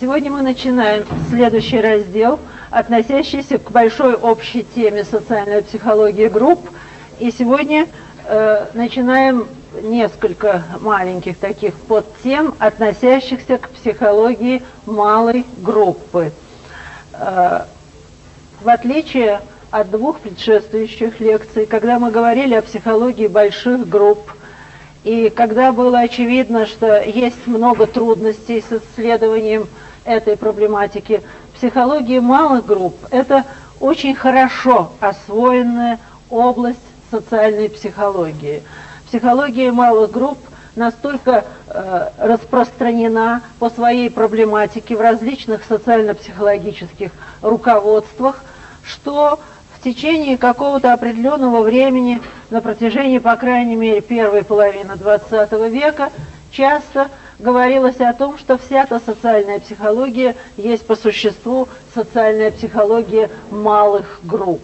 Сегодня мы начинаем следующий раздел, относящийся к большой общей теме социальной психологии групп. И сегодня начинаем несколько маленьких таких подтем, относящихся к психологии малой группы. В отличие от двух предшествующих лекций, когда мы говорили о психологии больших групп, и когда было очевидно, что есть много трудностей с исследованием этой проблематики, психология малых групп – это очень хорошо освоенная область социальной психологии. Психология малых групп настолько распространена по своей проблематике в различных социально-психологических руководствах, что в течение какого-то определенного времени, на протяжении, по крайней мере, первой половины XX века, часто говорилось о том, что вся эта социальная психология есть по существу социальная психология малых групп.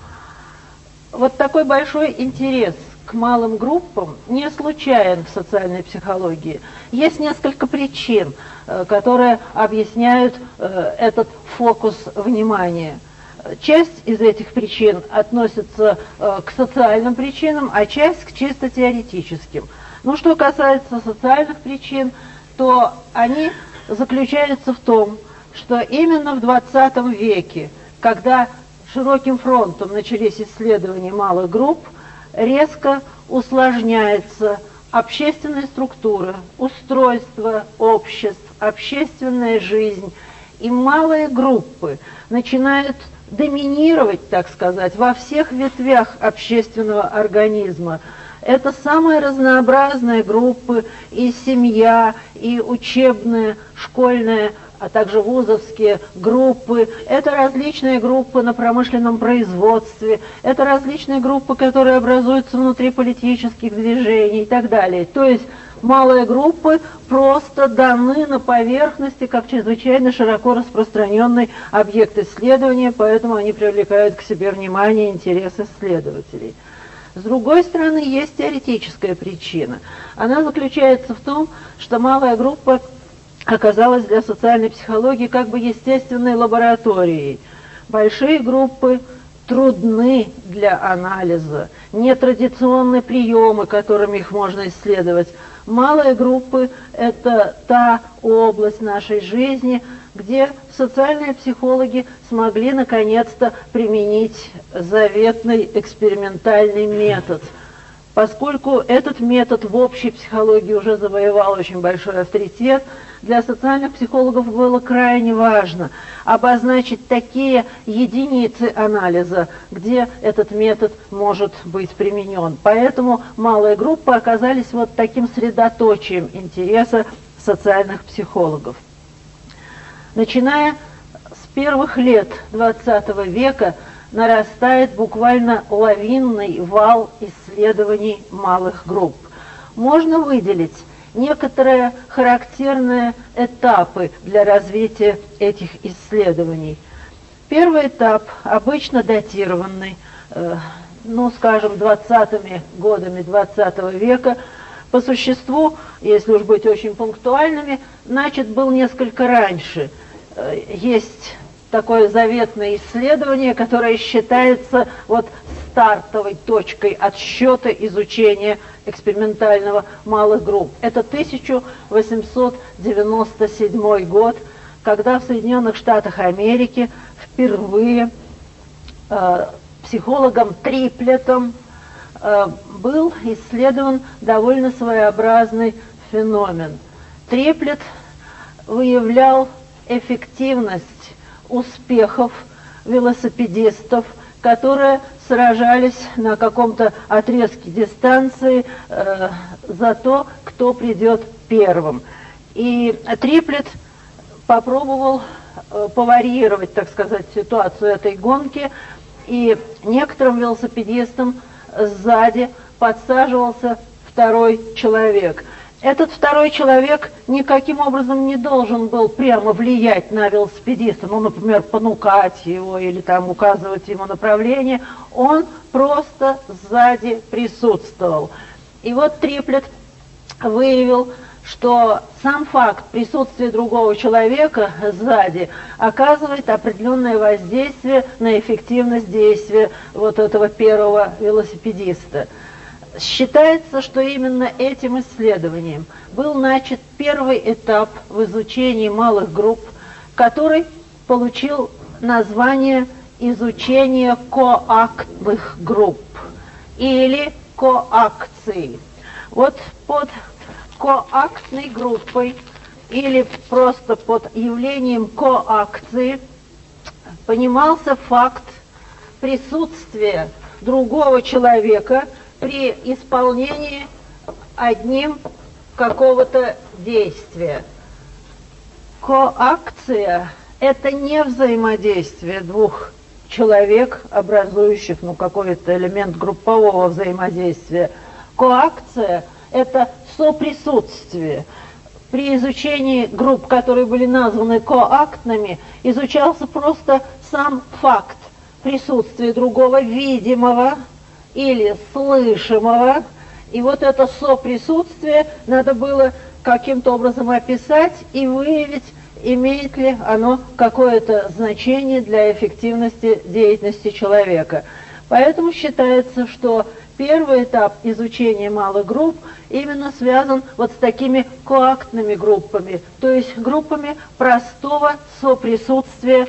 Вот такой большой интерес к малым группам не случайен в социальной психологии. Есть несколько причин, которые объясняют этот фокус внимания. Часть из этих причин относится к социальным причинам, а часть к чисто теоретическим. Но что касается социальных причин, то они заключаются в том, что именно в XX веке, когда широким фронтом начались исследования малых групп, резко усложняется общественная структура, устройство обществ, общественная жизнь, и малые группы начинают доминировать, так сказать, во всех ветвях общественного организма. Это самые разнообразные группы, и семья, и учебные, школьные, а также вузовские группы. Это различные группы на промышленном производстве, это различные группы, которые образуются внутри политических движений и так далее. То есть малые группы просто даны на поверхности как чрезвычайно широко распространенный объект исследования, поэтому они привлекают к себе внимание и интерес исследователей. С другой стороны, есть теоретическая причина. Она заключается в том, что малая группа оказалась для социальной психологии как бы естественной лабораторией. Большие группы трудны для анализа, нетрадиционные приемы, которыми их можно исследовать. Малые группы – это та область нашей жизни, где социальные психологи смогли наконец-то применить заветный экспериментальный метод. Поскольку этот метод в общей психологии уже завоевал очень большой авторитет, для социальных психологов было крайне важно обозначить такие единицы анализа, где этот метод может быть применен. Поэтому малые группы оказались вот таким средоточием интереса социальных психологов. Начиная с первых лет XX века нарастает буквально лавинный вал исследований малых групп. Можно выделить некоторые характерные этапы для развития этих исследований. Первый этап, обычно датированный, скажем, 20-ми годами XX века, по существу, если уж быть очень пунктуальными, начат был несколько раньше. Есть такое заветное исследование, которое считается вот стартовой точкой отсчета изучения экспериментального малых групп. Это 1897 год, когда в Соединенных Штатах Америки впервые психологом Триплетом был исследован довольно своеобразный феномен. Триплет выявлял эффективность успехов велосипедистов, которые сражались на каком-то отрезке дистанции за то, кто придет первым. И Триплет попробовал поварьировать, так сказать, ситуацию этой гонки, и некоторым велосипедистам сзади подсаживался второй человек. Этот второй человек никаким образом не должен был прямо влиять на велосипедиста, например, понукать его или там указывать ему направление. Он просто сзади присутствовал. И вот Триплет выявил что сам факт присутствия другого человека сзади оказывает определенное воздействие на эффективность действия вот этого первого велосипедиста. Считается, что именно этим исследованием был начат первый этап в изучении малых групп, который получил название изучение коактных групп или коакций. Вот под коактной группой или просто под явлением коакции понимался факт присутствия другого человека при исполнении одним какого-то действия. Коакция – это не взаимодействие двух человек, образующих какой-то элемент группового взаимодействия. Коакция – это соприсутствие. При изучении групп, которые были названы коактными, изучался просто сам факт присутствия другого видимого или слышимого. И вот это соприсутствие надо было каким-то образом описать и выявить, имеет ли оно какое-то значение для эффективности деятельности человека. Поэтому считается, что первый этап изучения малых групп именно связан вот с такими коактными группами, то есть группами простого соприсутствия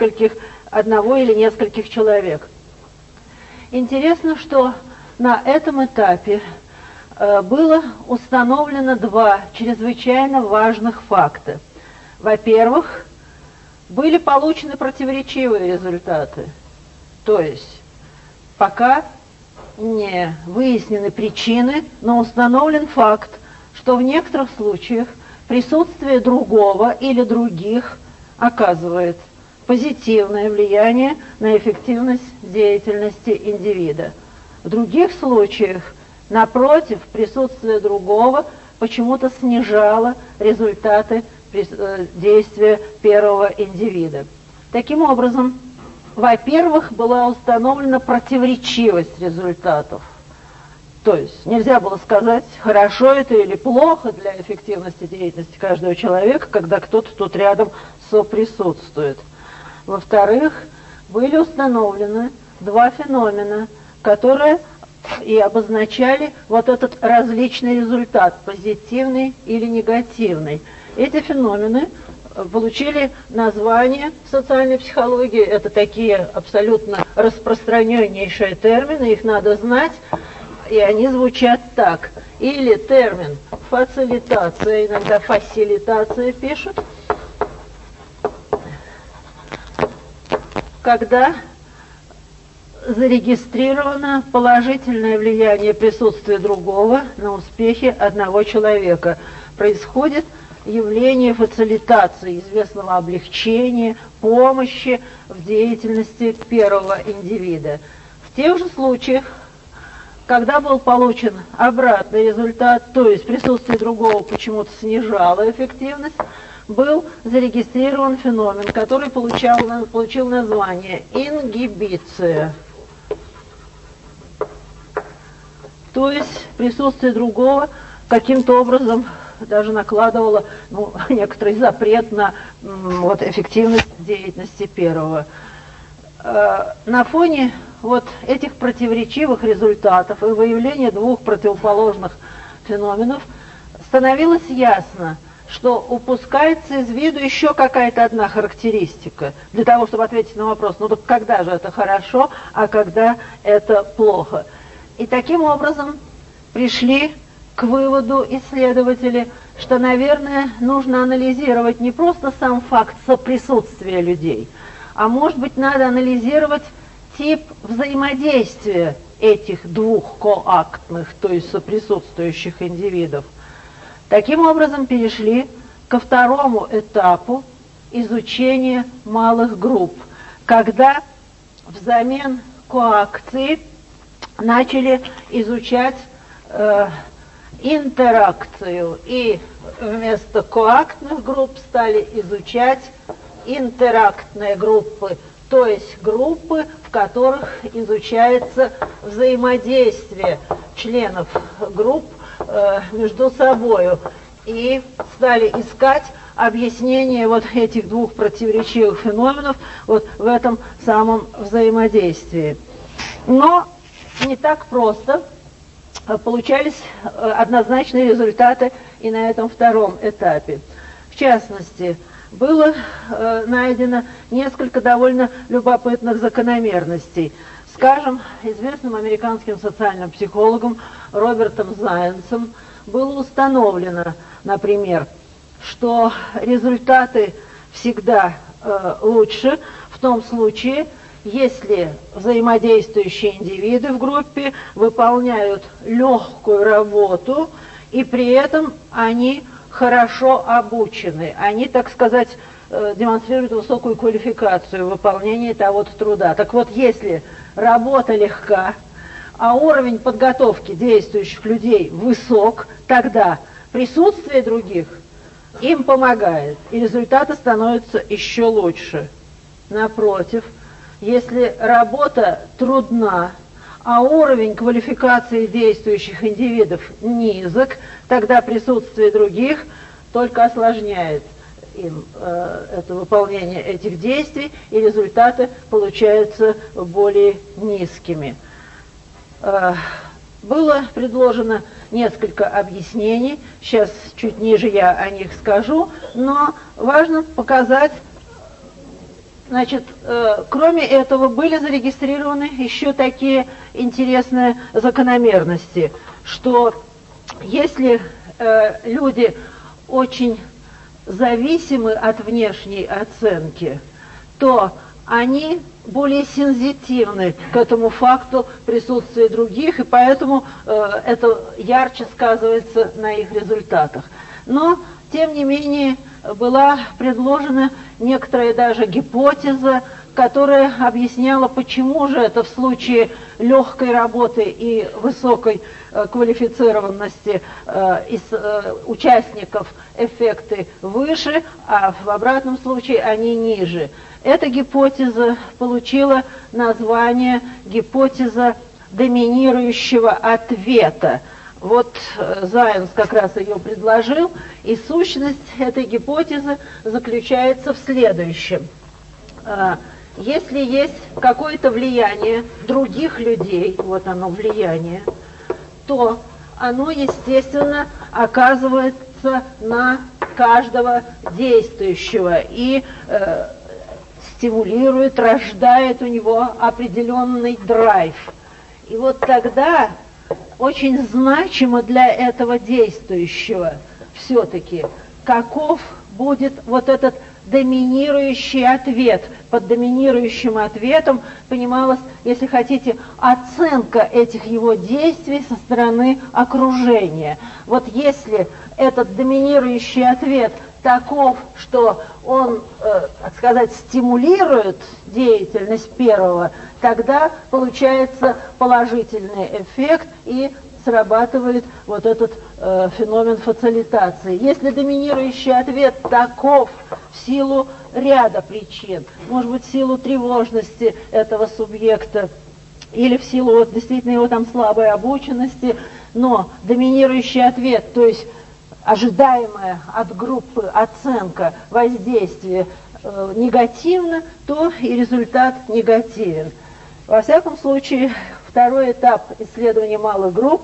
одного или нескольких человек. Интересно, что на этом этапе было установлено два чрезвычайно важных факта. Во-первых, были получены противоречивые результаты, то есть пока не выяснены причины, но установлен факт, что в некоторых случаях присутствие другого или других оказывает позитивное влияние на эффективность деятельности индивида. В других случаях, напротив, присутствие другого почему-то снижало результаты действия первого индивида. Таким образом, во-первых, была установлена противоречивость результатов. То есть нельзя было сказать, хорошо это или плохо для эффективности деятельности каждого человека, когда кто-то тут рядом соприсутствует. Во-вторых, были установлены два феномена, которые и обозначали вот этот различный результат, позитивный или негативный. Эти феномены получили название в социальной психологии. Это такие абсолютно распространеннейшие термины, их надо знать, и они звучат так. Или термин фацилитация, иногда фасилитация пишут, когда зарегистрировано положительное влияние присутствия другого на успехи одного человека. Происходит явление фацилитации, известного облегчения, помощи в деятельности первого индивида. В тех же случаях, когда был получен обратный результат, то есть присутствие другого почему-то снижало эффективность, был зарегистрирован феномен, который получил название ингибиция. То есть присутствие другого каким-то образом даже накладывало некоторый запрет на эффективность деятельности первого. На фоне этих противоречивых результатов и выявления двух противоположных феноменов становилось ясно, что упускается из виду еще какая-то одна характеристика для того, чтобы ответить на вопрос, так когда же это хорошо, а когда это плохо. И таким образом пришли к выводу исследователи, что, наверное, нужно анализировать не просто сам факт соприсутствия людей, а может быть надо анализировать тип взаимодействия этих двух коактных, то есть соприсутствующих индивидов. Таким образом перешли ко второму этапу изучения малых групп, когда взамен коакции начали изучать интеракцию, и вместо коактных групп стали изучать интерактные группы, то есть группы, в которых изучается взаимодействие членов групп между собою. и стали искать объяснение вот этих двух противоречивых феноменов вот в этом самом взаимодействии. Но не так просто получались однозначные результаты и на этом втором этапе. В частности, было найдено несколько довольно любопытных закономерностей. Скажем, известным американским социальным психологом Робертом Зайенсом было установлено, например, что результаты всегда лучше в том случае, если взаимодействующие индивиды в группе выполняют легкую работу, и при этом они хорошо обучены, они, так сказать, демонстрируют высокую квалификацию в выполнении того-то труда. Так вот, если работа легка, а уровень подготовки действующих людей высок, тогда присутствие других им помогает, и результаты становятся еще лучше. Напротив, если работа трудна, а уровень квалификации действующих индивидов низок, тогда присутствие других только осложняет им это выполнение этих действий, и результаты получаются более низкими. Было предложено несколько объяснений, сейчас чуть ниже я о них скажу, но важно показать, значит, кроме этого были зарегистрированы еще такие интересные закономерности, что если люди очень зависимы от внешней оценки, то они более сензитивны к этому факту присутствия других, и поэтому это ярче сказывается на их результатах. Но, тем не менее, была предложена некоторая даже гипотеза, которая объясняла, почему же это в случае легкой работы и высокой квалифицированности из участников эффекты выше, а в обратном случае они ниже. Эта гипотеза получила название гипотеза доминирующего ответа. Вот Зайенс как раз ее предложил, и сущность этой гипотезы заключается в следующем. Если есть какое-то влияние других людей, вот оно влияние, то оно, естественно, оказывается на каждого действующего и стимулирует, рождает у него определенный драйв. И вот тогда очень значимо для этого действующего все-таки, каков будет вот этот доминирующий ответ. Под доминирующим ответом понималось, если хотите, оценка этих его действий со стороны окружения. Вот если этот доминирующий ответ таков, что он, так сказать, стимулирует деятельность первого, тогда получается положительный эффект и срабатывает вот этот феномен фацилитации. Если доминирующий ответ таков в силу ряда причин, может быть, в силу тревожности этого субъекта или в силу вот, действительно его там слабой обученности, но доминирующий ответ, то есть ожидаемая от группы оценка воздействия негативна, то и результат негативен. Во всяком случае, второй этап исследования малых групп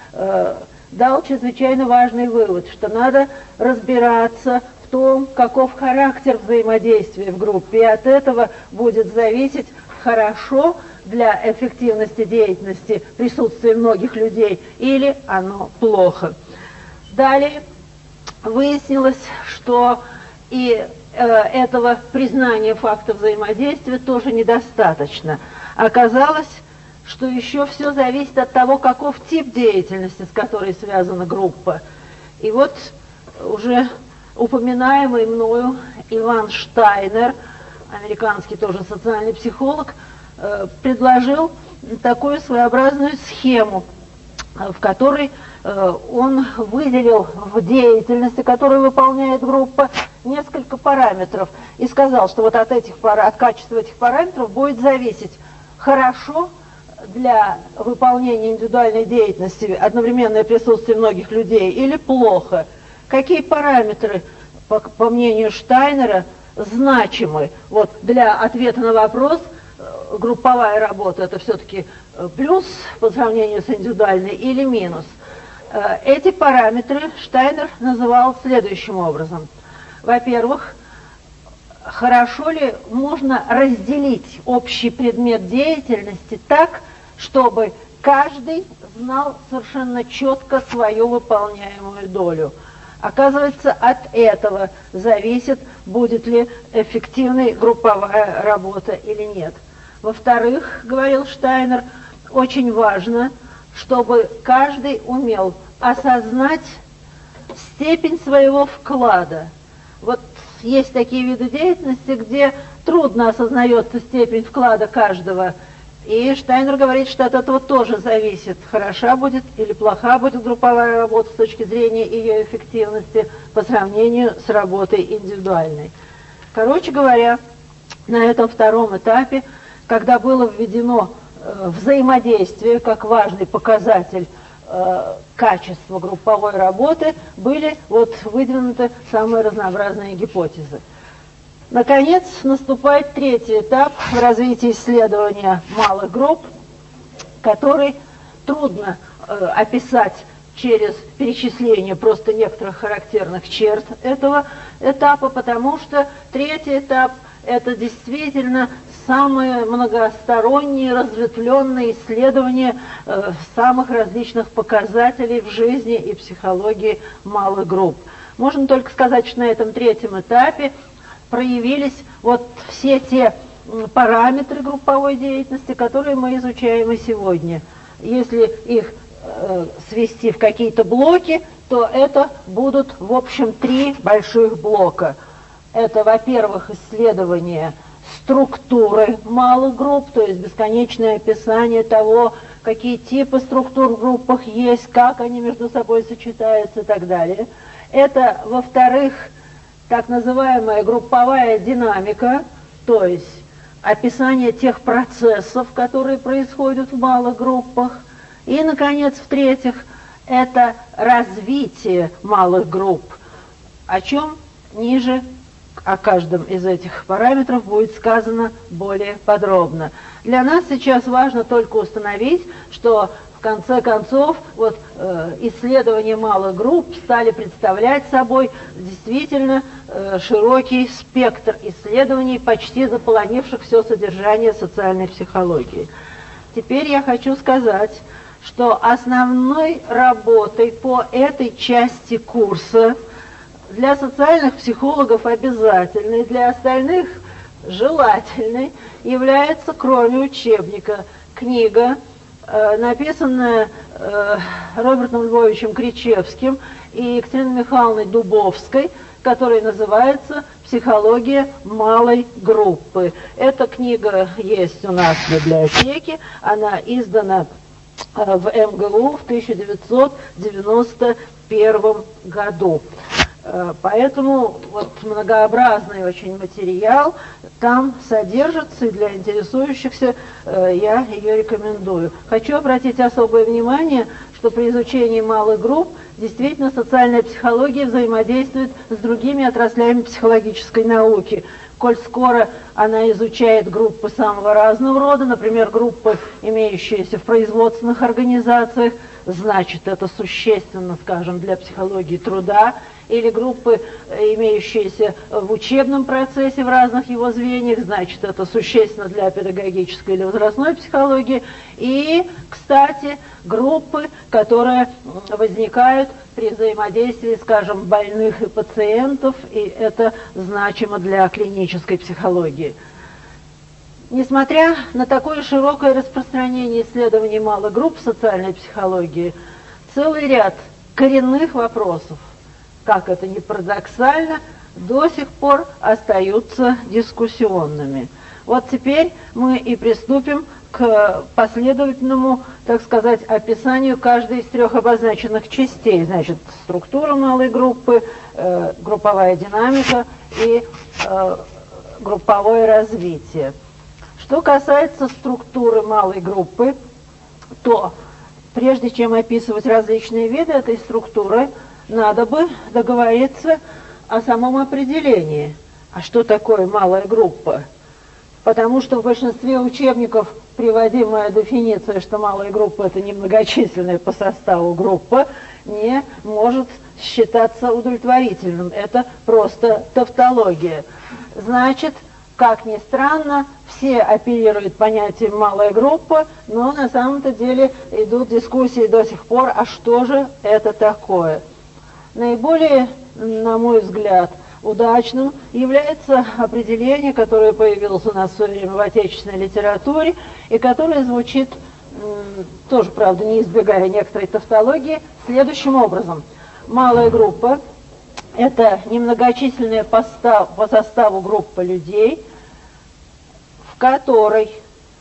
дал чрезвычайно важный вывод, что надо разбираться в том, каков характер взаимодействия в группе, и от этого будет зависеть, хорошо для эффективности деятельности присутствие многих людей или оно плохо. Далее выяснилось, что и этого признания факта взаимодействия тоже недостаточно. Оказалось, что еще все зависит от того, каков тип деятельности, с которой связана группа. И вот уже упоминаемый мною Иван Штайнер, американский тоже социальный психолог, предложил такую своеобразную схему, в которой он выделил в деятельности, которую выполняет группа, несколько параметров и сказал, что вот от качества этих параметров будет зависеть, хорошо для выполнения индивидуальной деятельности одновременное присутствие многих людей или плохо. какие параметры, по мнению Штайнера, значимы вот для ответа на вопрос, групповая работа это все-таки плюс по сравнению с индивидуальной или минус. Эти параметры Штайнер называл следующим образом. Во-первых, хорошо ли можно разделить общий предмет деятельности так, чтобы каждый знал совершенно четко свою выполняемую долю. Оказывается, от этого зависит, будет ли эффективной групповая работа или нет. Во-вторых, говорил Штайнер, очень важно, чтобы каждый умел осознать степень своего вклада. Вот есть такие виды деятельности, где трудно осознается степень вклада каждого. И Штайнер говорит, что от этого тоже зависит, хороша будет или плоха будет групповая работа с точки зрения ее эффективности по сравнению с работой индивидуальной. Короче говоря, на этом втором этапе, когда было введено взаимодействие как важный показатель качества групповой работы, были вот выдвинуты самые разнообразные гипотезы. Наконец, наступает третий этап в развитии исследования малых групп, который трудно описать через перечисление просто некоторых характерных черт этого этапа, потому что третий этап – это действительно самые многосторонние, разветвленные исследования самых различных показателей в жизни и психологии малых групп. Можно только сказать, что на этом третьем этапе проявились вот все те параметры групповой деятельности, которые мы изучаем и сегодня. Если их свести в какие-то блоки, то это будут, в общем, 3 больших блока. Это, во-первых, исследование структуры малых групп, то есть бесконечное описание того, какие типы структур в группах есть, как они между собой сочетаются и так далее. Это, во-вторых, так называемая групповая динамика, то есть описание тех процессов, которые происходят в малых группах. И, наконец, в-третьих, это развитие малых групп, о чем ниже о каждом из этих параметров будет сказано более подробно. Для нас сейчас важно только установить, что в конце концов вот, исследования малых групп стали представлять собой действительно широкий спектр исследований, почти заполонивших все содержание социальной психологии. Теперь я хочу сказать, что основной работой по этой части курса для социальных психологов обязательной, для остальных желательной является, кроме учебника, книга, написанная Робертом Львовичем Кричевским и Екатериной Михайловной Дубовской, которая называется «Психология малой группы». Эта книга есть у нас в библиотеке, она издана в МГУ в 1991 году. Поэтому вот многообразный очень материал там содержится, и для интересующихся я ее рекомендую. Хочу обратить особое внимание, что при изучении малых групп действительно социальная психология взаимодействует с другими отраслями психологической науки. Коль скоро она изучает группы самого разного рода, например, группы, имеющиеся в производственных организациях, значит, это существенно, скажем, для психологии труда, или группы, имеющиеся в учебном процессе в разных его звеньях, значит, это существенно для педагогической или возрастной психологии. И, кстати, группы, которые возникают при взаимодействии, скажем, больных и пациентов, и это значимо для клинической психологии. Несмотря на такое широкое распространение исследований малых групп в социальной психологии, целый ряд коренных вопросов, как это ни парадоксально, до сих пор остаются дискуссионными. Вот теперь мы и приступим к последовательному, так сказать, описанию каждой из 3 обозначенных частей. Значит, структура малой группы, групповая динамика и групповое развитие. Что касается структуры малой группы, то прежде чем описывать различные виды этой структуры, надо бы договориться о самом определении. А что такое малая группа? Потому что в большинстве учебников приводимая дефиниция, что малая группа – это немногочисленная по составу группа, не может считаться удовлетворительным. Это просто тавтология. Значит, как ни странно, все оперируют понятием «малая группа», но на самом-то деле идут дискуссии до сих пор, а что же это такое? Наиболее, на мой взгляд, удачным является определение, которое появилось у нас в свое время в отечественной литературе, и которое звучит, тоже, правда, не избегая некоторой тавтологии, следующим образом. Малая группа – это немногочисленная по составу группа людей, в которой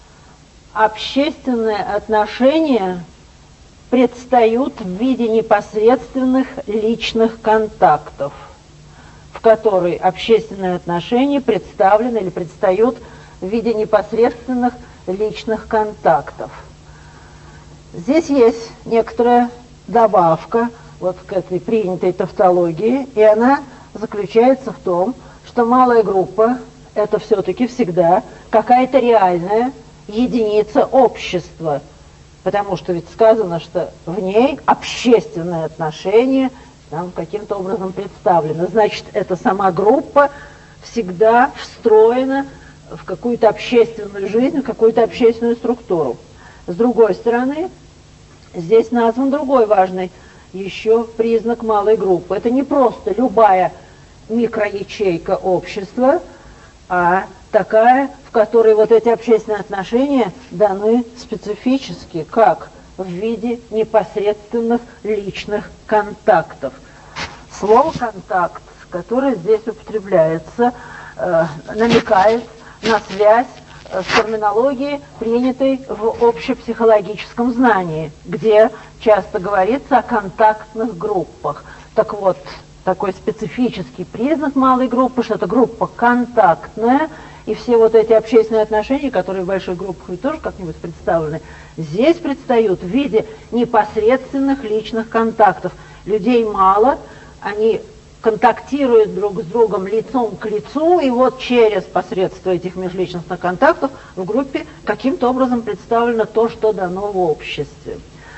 общественные отношения предстают в виде непосредственных личных контактов, в которой общественные отношения представлены или предстают в виде непосредственных личных контактов. Здесь есть некоторая добавка вот к этой принятой тавтологии, и она заключается в том, что малая группа – это все-таки всегда какая-то реальная единица общества, потому что ведь сказано, что в ней общественные отношения там каким-то образом представлено. Значит, эта сама группа всегда встроена в какую-то общественную жизнь, в какую-то общественную структуру. С другой стороны, здесь назван другой важный еще признак малой группы. Это не просто любая микроячейка общества, а такая, в которой вот эти общественные отношения даны специфически, как в виде непосредственных личных контактов. Слово «контакт», которое здесь употребляется, намекает на связь с терминологией, принятой в общепсихологическом знании, где часто говорится о контактных группах. Так вот, такой специфический признак малой группы, что это группа контактная, и все вот эти общественные отношения, которые в больших группах ведь тоже как-нибудь представлены, здесь предстают в виде непосредственных личных контактов. Людей мало, они контактируют друг с другом лицом к лицу, и вот через посредство этих межличностных контактов в группе каким-то образом представлено то, что дано в обществе.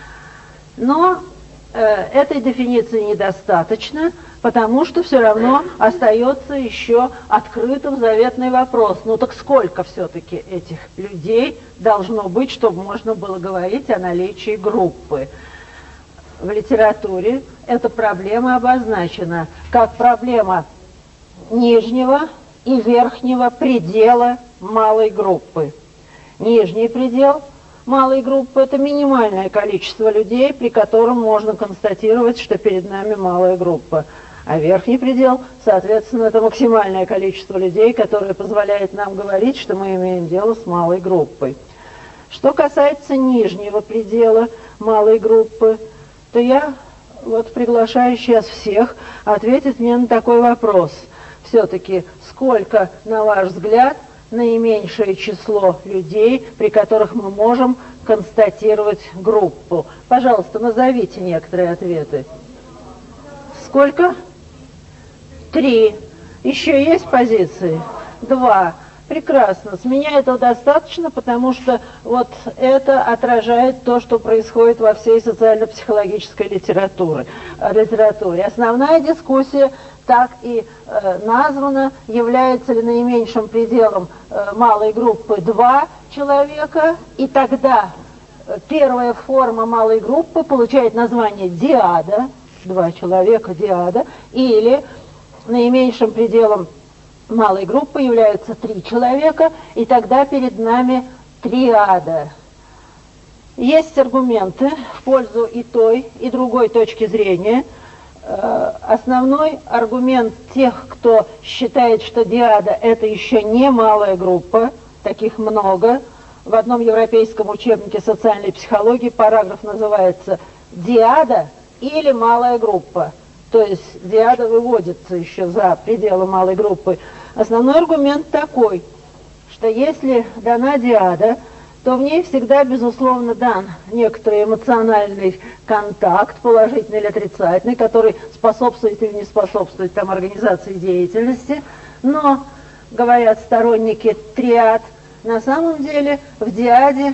Но этой дефиниции недостаточно, потому что все равно остается еще открытым заветный вопрос. Ну так сколько все-таки этих людей должно быть, чтобы можно было говорить о наличии группы? В литературе эта проблема обозначена как проблема нижнего и верхнего предела малой группы. Нижний предел малой группы – это минимальное количество людей, при котором можно констатировать, что перед нами малая группа. А верхний предел, соответственно, это максимальное количество людей, которое позволяет нам говорить, что мы имеем дело с малой группой. Что касается нижнего предела малой группы, то я вот приглашаю сейчас всех ответить мне на такой вопрос. Все-таки сколько, на ваш взгляд, наименьшее число людей, при которых мы можем констатировать группу? Пожалуйста, назовите некоторые ответы. Сколько? 3. Еще есть позиции? 2. Прекрасно. С меня этого достаточно, потому что вот это отражает то, что происходит во всей социально-психологической литературе. Основная дискуссия так и названа, является ли наименьшим пределом малой группы 2 человека, и тогда первая форма малой группы получает название диада, 2 человека, диада, или наименьшим пределом малой группы являются 3 человека, и тогда перед нами триада. Есть аргументы в пользу и той, и другой точки зрения. Основной аргумент тех, кто считает, что диада – это еще не малая группа, таких много. В одном европейском учебнике социальной психологии параграф называется «Диада или малая группа». То есть диада выводится еще за пределы малой группы. Основной аргумент такой, что если дана диада, то в ней всегда, безусловно, дан некоторый эмоциональный контакт, положительный или отрицательный, который способствует или не способствует там организации деятельности. Но, говорят сторонники триад, на самом деле в диаде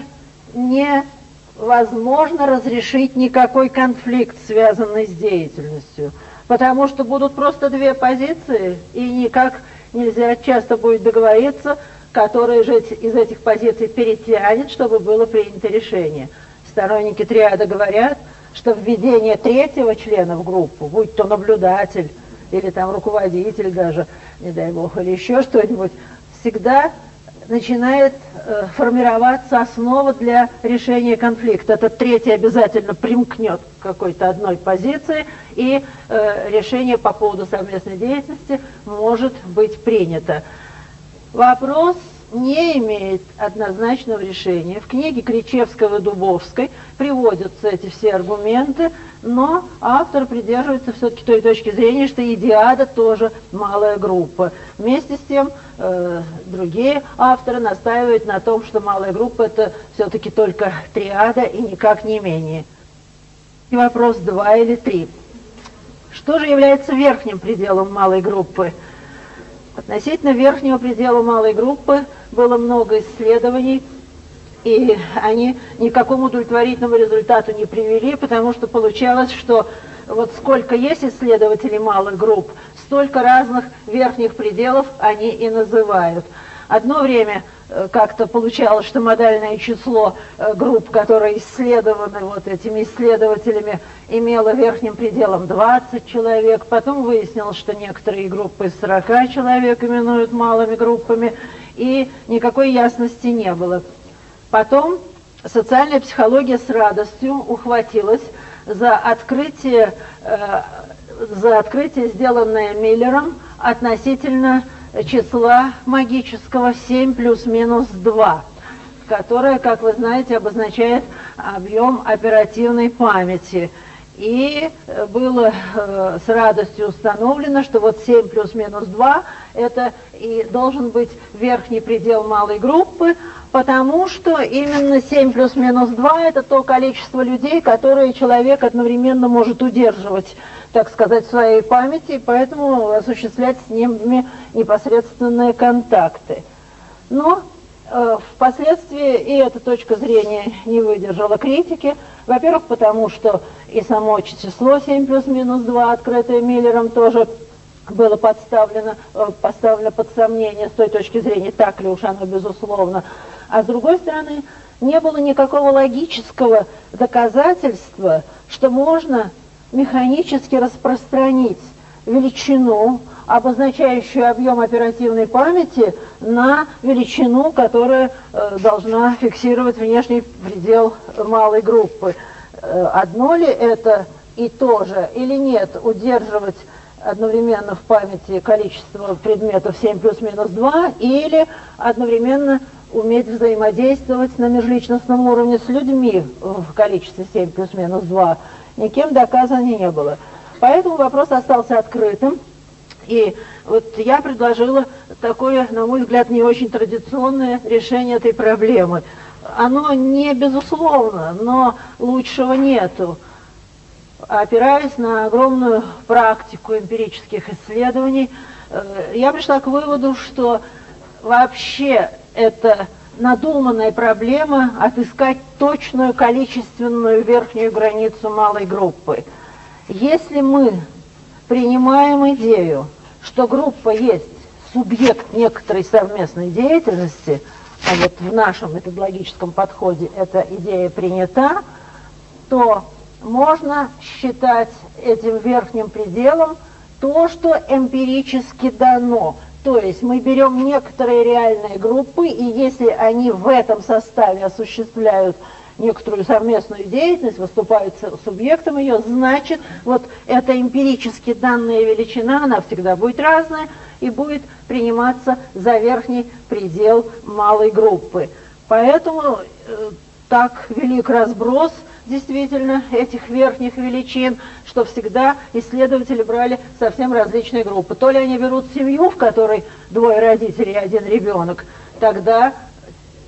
невозможно разрешить никакой конфликт, связанный с деятельностью, потому что будут просто две позиции, и никак нельзя часто будет договориться, который же из этих позиций перетянет, чтобы было принято решение. Сторонники триады говорят, что введение третьего члена в группу, будь то наблюдатель или там руководитель даже, не дай бог, или еще что-нибудь, всегда начинает формироваться основа для решения конфликта. Этот третий обязательно примкнет к какой-то одной позиции, и решение по поводу совместной деятельности может быть принято. Вопрос не имеет однозначного решения. В книге Кричевского и Дубовской приводятся эти все аргументы, но автор придерживается все-таки той точки зрения, что и диада тоже малая группа. Вместе с тем другие авторы настаивают на том, что малая группа это все-таки только триада и никак не менее. И вопрос 2 или 3. Что же является верхним пределом малой группы? Относительно верхнего предела малой группы было много исследований, и они ни к какому удовлетворительному результату не привели, потому что получалось, что вот сколько есть исследователей малых групп, столько разных верхних пределов они и называют. Одно время как-то получалось, что модальное число групп, которые исследованы вот этими исследователями, имело верхним пределом 20 человек. Потом выяснилось, что некоторые группы из 40 человек именуют малыми группами, и никакой ясности не было. Потом социальная психология с радостью ухватилась за открытие, сделанное Миллером относительно числа магического 7 плюс-минус 2, которое, как вы знаете, обозначает объем оперативной памяти. И было с радостью установлено, что вот 7 плюс-минус 2 это и должен быть верхний предел малой группы, потому что именно 7 плюс-минус 2 это то количество людей, которые человек одновременно может удерживать, так сказать, в своей памяти, и поэтому осуществлять с ними непосредственные контакты. Но впоследствии и эта точка зрения не выдержала критики. Во-первых, потому что и само число 7 плюс-минус 2, открытое Миллером, тоже было поставлено под сомнение с той точки зрения, так ли уж оно безусловно. А с другой стороны, не было никакого логического доказательства, что можно механически распространить величину, обозначающую объем оперативной памяти, на величину, которая должна фиксировать внешний предел малой группы. Одно ли это и то же, или нет, удерживать одновременно в памяти количество предметов 7 плюс-минус 2, или одновременно уметь взаимодействовать на межличностном уровне с людьми в количестве 7 плюс-минус 2, никем доказано не было. Поэтому вопрос остался открытым. И вот я предложила такое, на мой взгляд, не очень традиционное решение этой проблемы. Оно не безусловно, но лучшего нету. Опираясь на огромную практику эмпирических исследований, я пришла к выводу, что вообще это надуманная проблема отыскать точную количественную верхнюю границу малой группы. Если мы принимаем идею, что группа есть субъект некоторой совместной деятельности, а вот в нашем методологическом подходе эта идея принята, то можно считать этим верхним пределом то, что эмпирически дано. То есть мы берем некоторые реальные группы, и если они в этом составе осуществляют некоторую совместную деятельность, выступают субъектом ее, значит, вот эта эмпирически данная величина, она всегда будет разная и будет приниматься за верхний предел малой группы. Поэтому так велик разброс действительно этих верхних величин, что всегда исследователи брали совсем различные группы. То ли они берут семью, в которой 2 родителей и 1 ребенок, тогда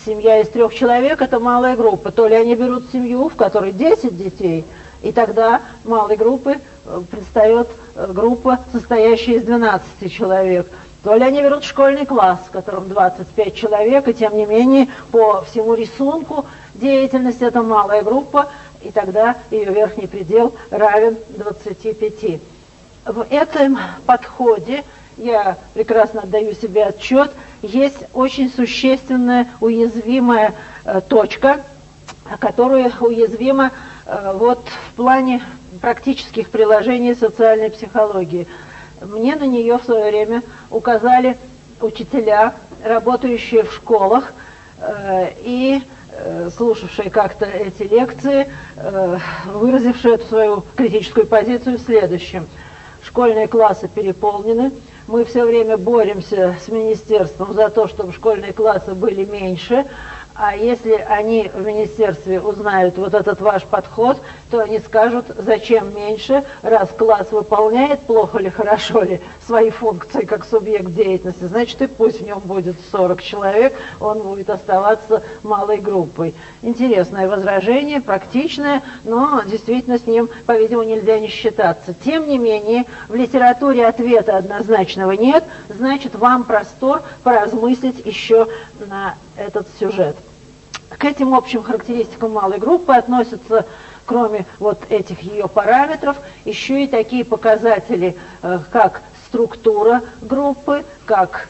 семья из 3 человек – это малая группа. То ли они берут семью, в которой 10 детей, и тогда малой группы предстает группа, состоящая из 12 человек. То ли они берут школьный класс, в котором 25 человек, и тем не менее по всему рисунку деятельности это малая группа, и тогда ее верхний предел равен 25. В этом подходе, я прекрасно отдаю себе отчет, есть очень существенная уязвимая точка, которая уязвима вот в плане практических приложений социальной психологии. Мне на нее в свое время указали учителя, работающие в школах и слушавшие как-то эти лекции, выразившие эту свою критическую позицию в следующем. Школьные классы переполнены, мы все время боремся с министерством за то, чтобы школьные классы были меньше, а если они в министерстве узнают вот этот ваш подход, то они скажут, зачем меньше, раз класс выполняет, плохо ли, хорошо ли, свои функции как субъект деятельности, значит и пусть в нем будет 40 человек, он будет оставаться малой группой. Интересное возражение, практичное, но действительно с ним, по-видимому, нельзя не считаться. Тем не менее, в литературе ответа однозначного нет, значит вам простор поразмыслить еще на этот сюжет. К этим общим характеристикам малой группы относятся, кроме вот этих ее параметров, еще и такие показатели, как структура группы, как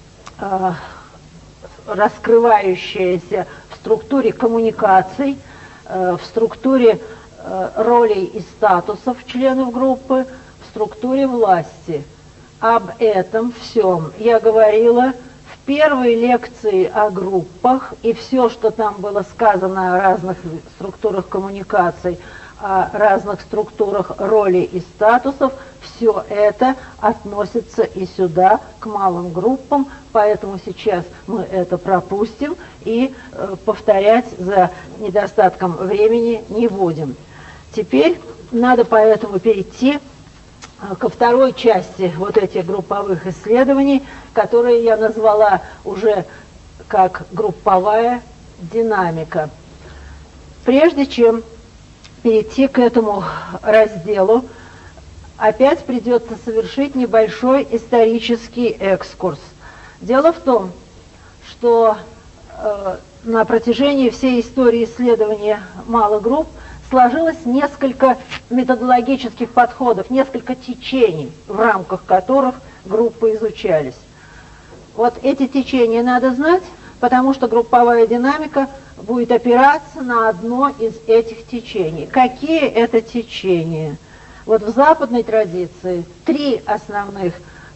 раскрывающаяся в структуре коммуникаций, в структуре ролей и статусов членов группы, в структуре власти. Об этом всем я говорила в первой лекции о группах, и все, что там было сказано о разных структурах коммуникаций, о разных структурах ролей и статусов, все это относится и сюда, к малым группам, поэтому сейчас мы это пропустим и повторять за недостатком времени не будем. Теперь надо поэтому перейти ко второй части вот этих групповых исследований, которые я назвала уже как групповая динамика. Прежде чем перейти к этому разделу, опять придется совершить небольшой исторический экскурс. Дело в том, что на протяжении всей истории исследования малых групп сложилось несколько методологических подходов, несколько течений, в рамках которых группы изучались. Вот эти течения надо знать, потому что групповая динамика будет опираться на одно из этих течений. Какие это течения? Вот в западной традиции 3 основных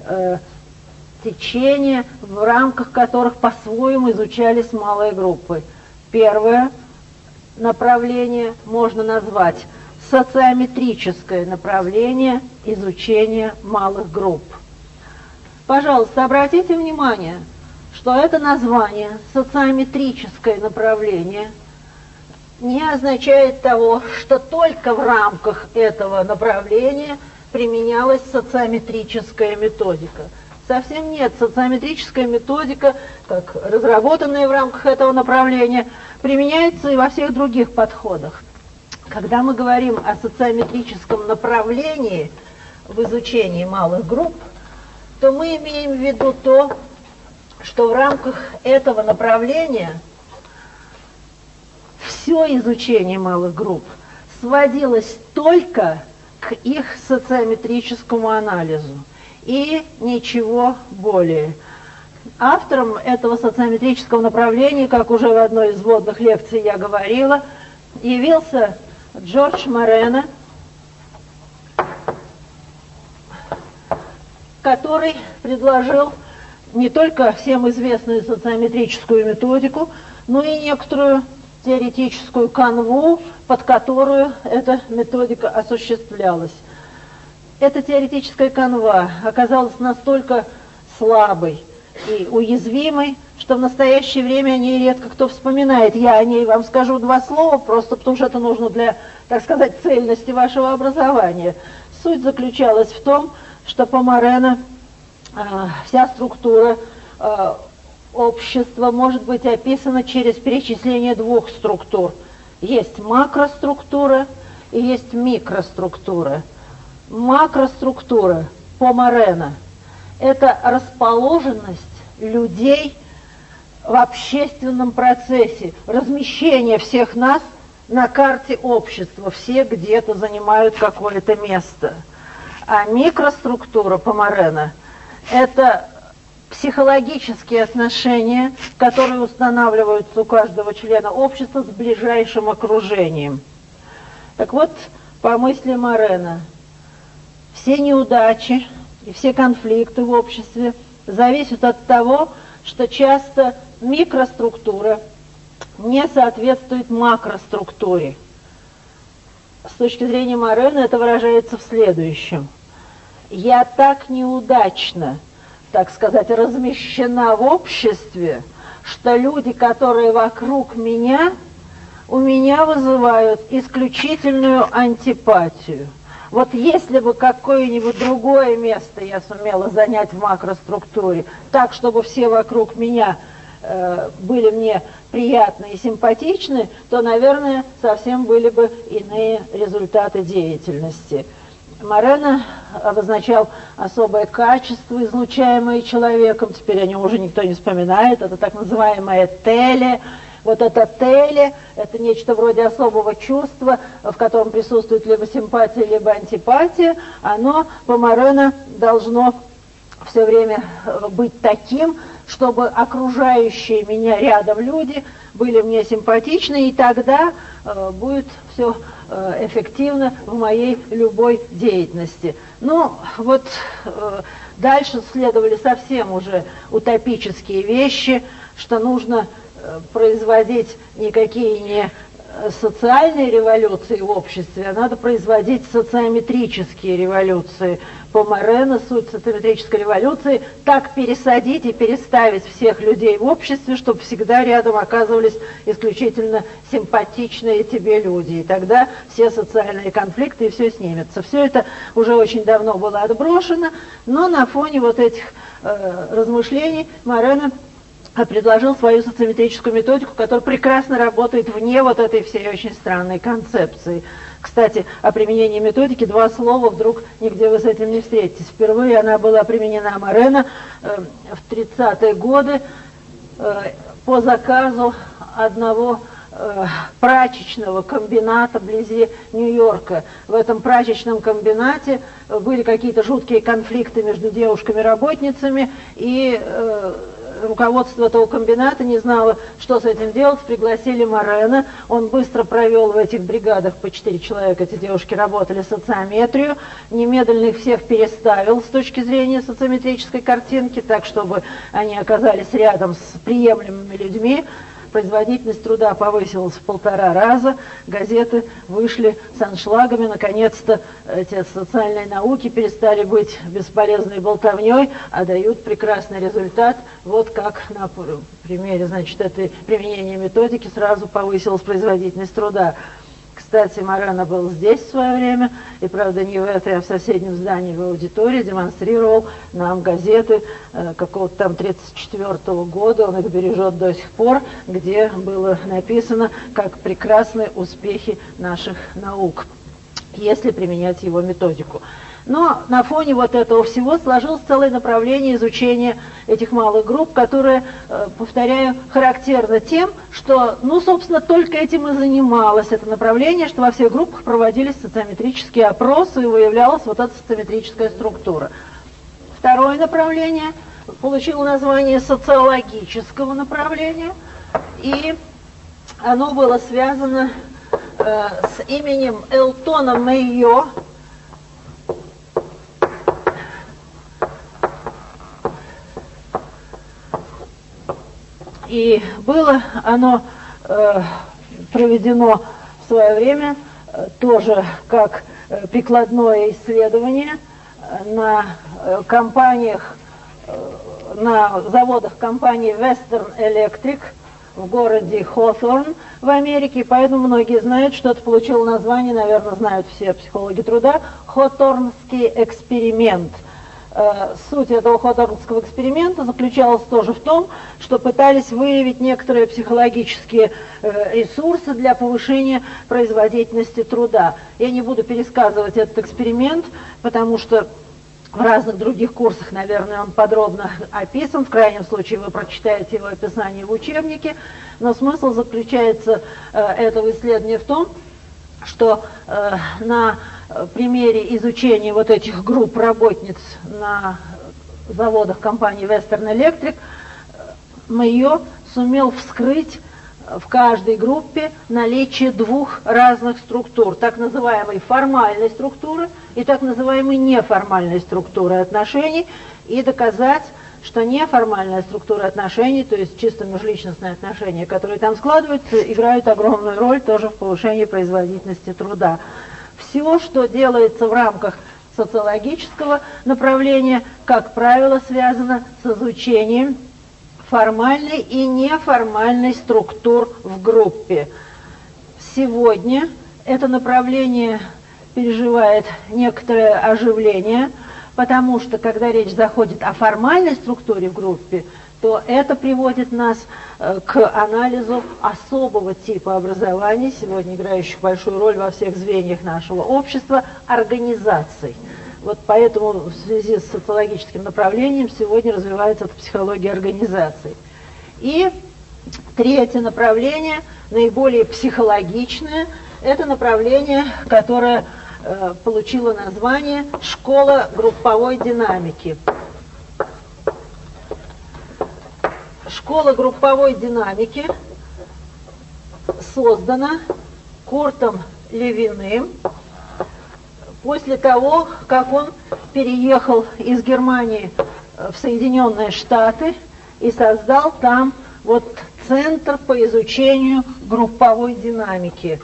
течения, в рамках которых по-своему изучались малые группы. Первое направление можно назвать социометрическое направление изучения малых групп. Пожалуйста, обратите внимание, что это название социометрическое направление не означает того, что только в рамках этого направления применялась социометрическая методика. Совсем нет. Социометрическая методика, как разработанная в рамках этого направления, применяется и во всех других подходах. Когда мы говорим о социометрическом направлении в изучении малых групп, то мы имеем в виду то, что в рамках этого направления все изучение малых групп сводилось только к их социометрическому анализу и ничего более. Автором этого социометрического направления, как уже в одной из вводных лекций я говорила, явился Джордж Морено, который предложил не только всем известную социометрическую методику, но и некоторую теоретическую канву, под которую эта методика осуществлялась. Эта теоретическая канва оказалась настолько слабой и уязвимой, что в настоящее время о ней редко кто вспоминает. Я о ней вам скажу 2 слова, просто потому что это нужно для, так сказать, цельности вашего образования. Суть заключалась в том, что по Морено вся структура общество может быть описано через перечисление двух структур. Есть макроструктура и есть микроструктура. Макроструктура по Морено – это расположенность людей в общественном процессе, размещение всех нас на карте общества. Все где-то занимают какое-то место. А микроструктура по Морено – это психологические отношения, которые устанавливаются у каждого члена общества с ближайшим окружением. Так вот, по мысли Морено, все неудачи и все конфликты в обществе зависят от того, что часто микроструктура не соответствует макроструктуре. С точки зрения Морено это выражается в следующем. Я так неудачно, так сказать, размещена в обществе, что люди, которые вокруг меня, у меня вызывают исключительную антипатию. Вот если бы какое-нибудь другое место я сумела занять в макроструктуре, так, чтобы все вокруг меня были мне приятны и симпатичны, то, наверное, совсем были бы иные результаты деятельности. Морено обозначал особое качество, излучаемое человеком, теперь о нем уже никто не вспоминает, это так называемое теле. Вот это теле, это нечто вроде особого чувства, в котором присутствует либо симпатия, либо антипатия, оно по Морено должно все время быть таким, чтобы окружающие меня рядом люди были мне симпатичны, и тогда будет все эффективно в моей любой деятельности. Ну, вот дальше следовали совсем уже утопические вещи, что нужно производить никакие не социальные революции в обществе, а надо производить социометрические революции. По Морено суть социометрической революции – так пересадить и переставить всех людей в обществе, чтобы всегда рядом оказывались исключительно симпатичные тебе люди. И тогда все социальные конфликты и все снимется. Все это уже очень давно было отброшено, но на фоне вот этих размышлений Морено предложил свою социометрическую методику, которая прекрасно работает вне вот этой всей очень странной концепции. Кстати, о применении методики два слова вдруг нигде вы с этим не встретитесь. Впервые она была применена Морено в 30-е годы по заказу одного прачечного комбината вблизи Нью-Йорка. В этом прачечном комбинате были какие-то жуткие конфликты между девушками-работницами, и руководство этого комбината не знало, что с этим делать, пригласили Морено. Он быстро провел в этих бригадах по 4 человека, эти девушки работали социометрию, немедленно их всех переставил с точки зрения социометрической картинки, так, чтобы они оказались рядом с приемлемыми людьми. Производительность труда повысилась в 1,5 раза, газеты вышли с аншлагами, наконец-то эти социальные науки перестали быть бесполезной болтовней, а дают прекрасный результат. Вот как на примере, значит, этой применения методики сразу повысилась производительность труда. Кстати, Морено был здесь в свое время, и, правда, не в этой, а в соседнем здании, в аудитории, демонстрировал нам газеты какого-то там 1934 года, он их бережет до сих пор, где было написано, как прекрасны успехи наших наук, если применять его методику. Но на фоне вот этого всего сложилось целое направление изучения этих малых групп, которое, повторяю, характерно тем, что, ну, собственно, только этим и занималось это направление, что во всех группах проводились социометрические опросы и выявлялась вот эта социометрическая структура. Второе направление получило название социологического направления, и оно было связано с именем Элтона Мэйо. И было оно проведено в свое время тоже как прикладное исследование на компаниях, на заводах компании Western Electric в городе Хоторн в Америке, поэтому многие знают, что это получило название, наверное, знают все психологи труда, Хоторнский эксперимент. Суть этого Хоторгского эксперимента заключалась тоже в том, что пытались выявить некоторые психологические ресурсы для повышения производительности труда. Я не буду пересказывать этот эксперимент, потому что в разных других курсах, наверное, он подробно описан. В крайнем случае вы прочитаете его описание в учебнике. Но смысл заключается этого исследования в том, что на примере изучения вот этих групп работниц на заводах компании Western Electric Мэйо сумел вскрыть в каждой группе наличие двух разных структур, так называемой формальной структуры и так называемой неформальной структуры отношений, и доказать, что неформальная структура отношений, то есть чисто межличностные отношения, которые там складываются, играют огромную роль тоже в повышении производительности труда. Все, что делается в рамках социологического направления, как правило, связано с изучением формальной и неформальной структур в группе. Сегодня это направление переживает некоторое оживление, потому что, когда речь заходит о формальной структуре в группе, то это приводит нас к анализу особого типа образований, сегодня играющих большую роль во всех звеньях нашего общества, организаций. Вот поэтому в связи с социологическим направлением сегодня развивается эта психология организаций. И третье направление, наиболее психологичное, это направление, которое получило название «Школа групповой динамики». Школа групповой динамики создана Куртом Левиным после того, как он переехал из Германии в Соединенные Штаты и создал там вот центр по изучению групповой динамики.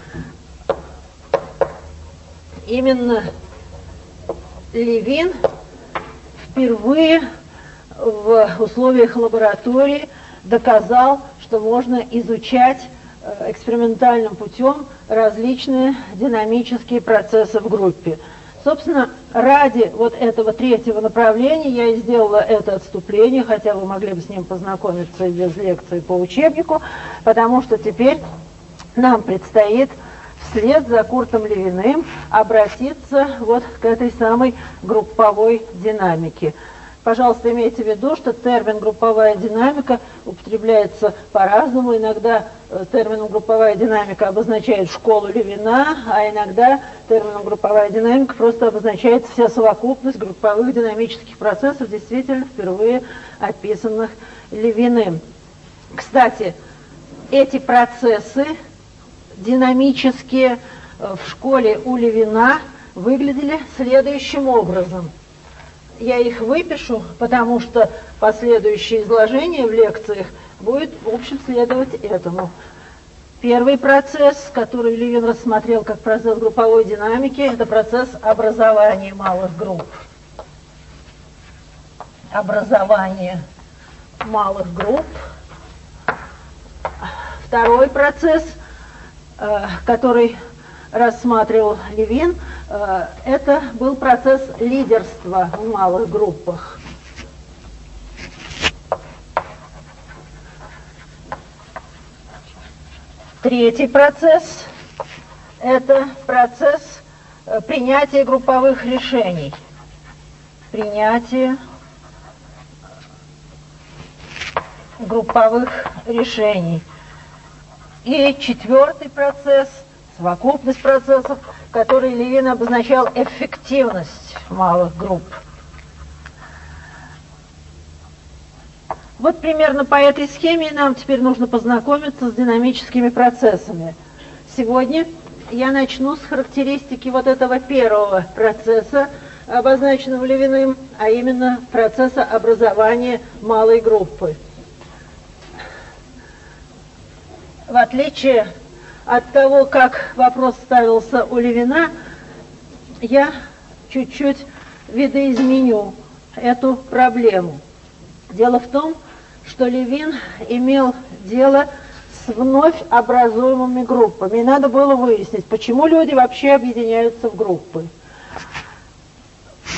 Именно Левин впервые в условиях лаборатории доказал, что можно изучать экспериментальным путем различные динамические процессы в группе. Собственно, ради вот этого третьего направления я и сделала это отступление, хотя вы могли бы с ним познакомиться и без лекции по учебнику, потому что теперь нам предстоит вслед за Куртом Левиным обратиться вот к этой самой групповой динамике. Пожалуйста, имейте в виду, что термин «групповая динамика» употребляется по-разному. Иногда термином «групповая динамика» обозначает школу Левина, а иногда термином «групповая динамика» просто обозначает вся совокупность групповых динамических процессов, действительно впервые описанных Левиным. Кстати, эти процессы динамические в школе у Левина выглядели следующим образом. Я их выпишу, потому что последующее изложение в лекциях будет, в общем, следовать этому. Первый процесс, который Левин рассмотрел как процесс групповой динамики, это процесс образования малых групп. Образование малых групп. Второй процесс, который рассматривал Левин, это был процесс лидерства в малых группах. Третий процесс – это процесс принятия групповых решений. Принятие групповых решений. И четвертый процесс – совокупность процессов, который Левин обозначал эффективность малых групп. Вот примерно по этой схеме нам теперь нужно познакомиться с динамическими процессами. Сегодня я начну с характеристики вот этого первого процесса, обозначенного Левиным, а именно процесса образования малой группы. В отличие от того, как вопрос ставился у Левина, я чуть-чуть видоизменю эту проблему. Дело в том, что Левин имел дело с вновь образуемыми группами. И надо было выяснить, почему люди вообще объединяются в группы.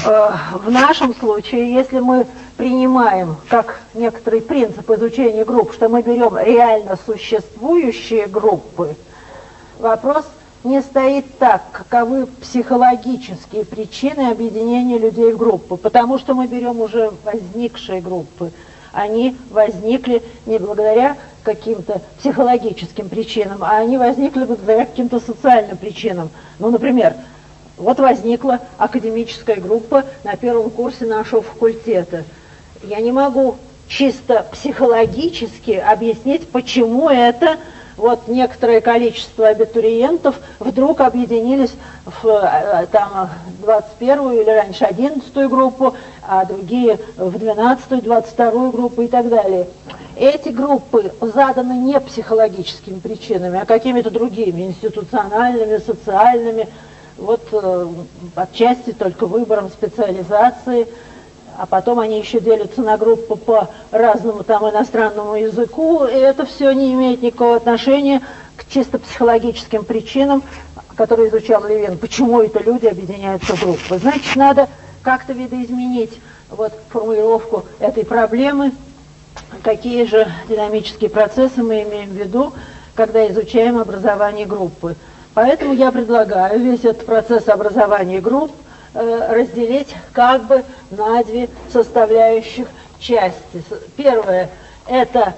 В нашем случае, если мы принимаем как некоторый принцип изучения групп, что мы берем реально существующие группы, вопрос не стоит так, каковы психологические причины объединения людей в группы, потому что мы берем уже возникшие группы. Они возникли не благодаря каким-то психологическим причинам, а они возникли благодаря каким-то социальным причинам. Ну, например, вот возникла академическая группа на первом курсе нашего факультета. Я не могу чисто психологически объяснить, почему это вот некоторое количество абитуриентов вдруг объединились в там, 21-ю или раньше 11-ю группу, а другие в 12-ю, 22-ю группу и так далее. Эти группы заданы не психологическими причинами, а какими-то другими, институциональными, социальными, вот отчасти только выбором специализации, а потом они еще делятся на группы по разному там иностранному языку, и это все не имеет никакого отношения к чисто психологическим причинам, которые изучал Левин, почему это люди объединяются в группы. Значит, надо как-то видоизменить вот формулировку этой проблемы, какие же динамические процессы мы имеем в виду, когда изучаем образование группы. Поэтому я предлагаю весь этот процесс образования групп разделить как бы на две составляющих части. Первое – это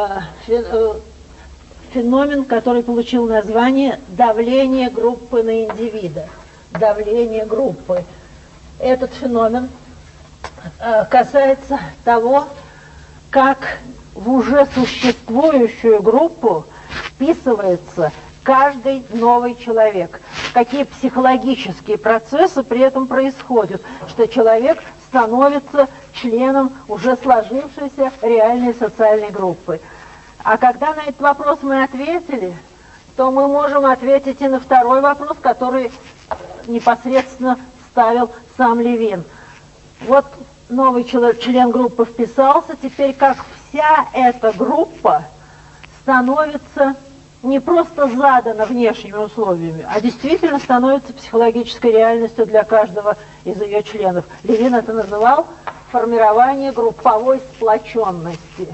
феномен, который получил название давление группы на индивида. Давление группы. Этот феномен касается того, как в уже существующую группу вписывается каждый новый человек. Какие психологические процессы при этом происходят, что человек становится членом уже сложившейся реальной социальной группы. А когда на этот вопрос мы ответили, то мы можем ответить и на второй вопрос, который непосредственно ставил сам Левин. Вот новый член группы вписался, теперь как вся эта группа становится не просто задана внешними условиями, а действительно становится психологической реальностью для каждого из ее членов. Левин это называл формирование групповой сплоченности.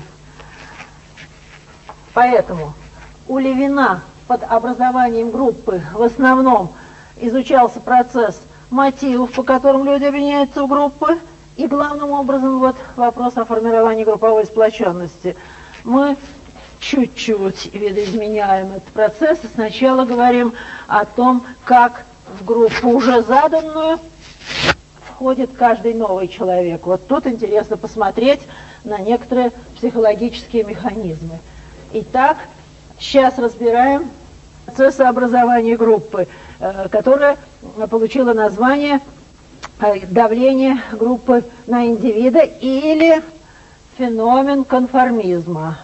Поэтому у Левина под образованием группы в основном изучался процесс мотивов, по которым люди объединяются в группы, и главным образом вот вопрос о формировании групповой сплоченности. Мы чуть-чуть видоизменяем этот процесс и сначала говорим о том, как в группу уже заданную входит каждый новый человек. Вот тут интересно посмотреть на некоторые психологические механизмы. Итак, сейчас разбираем процесс образования группы, которая получила название давление группы на индивида или феномен конформизма.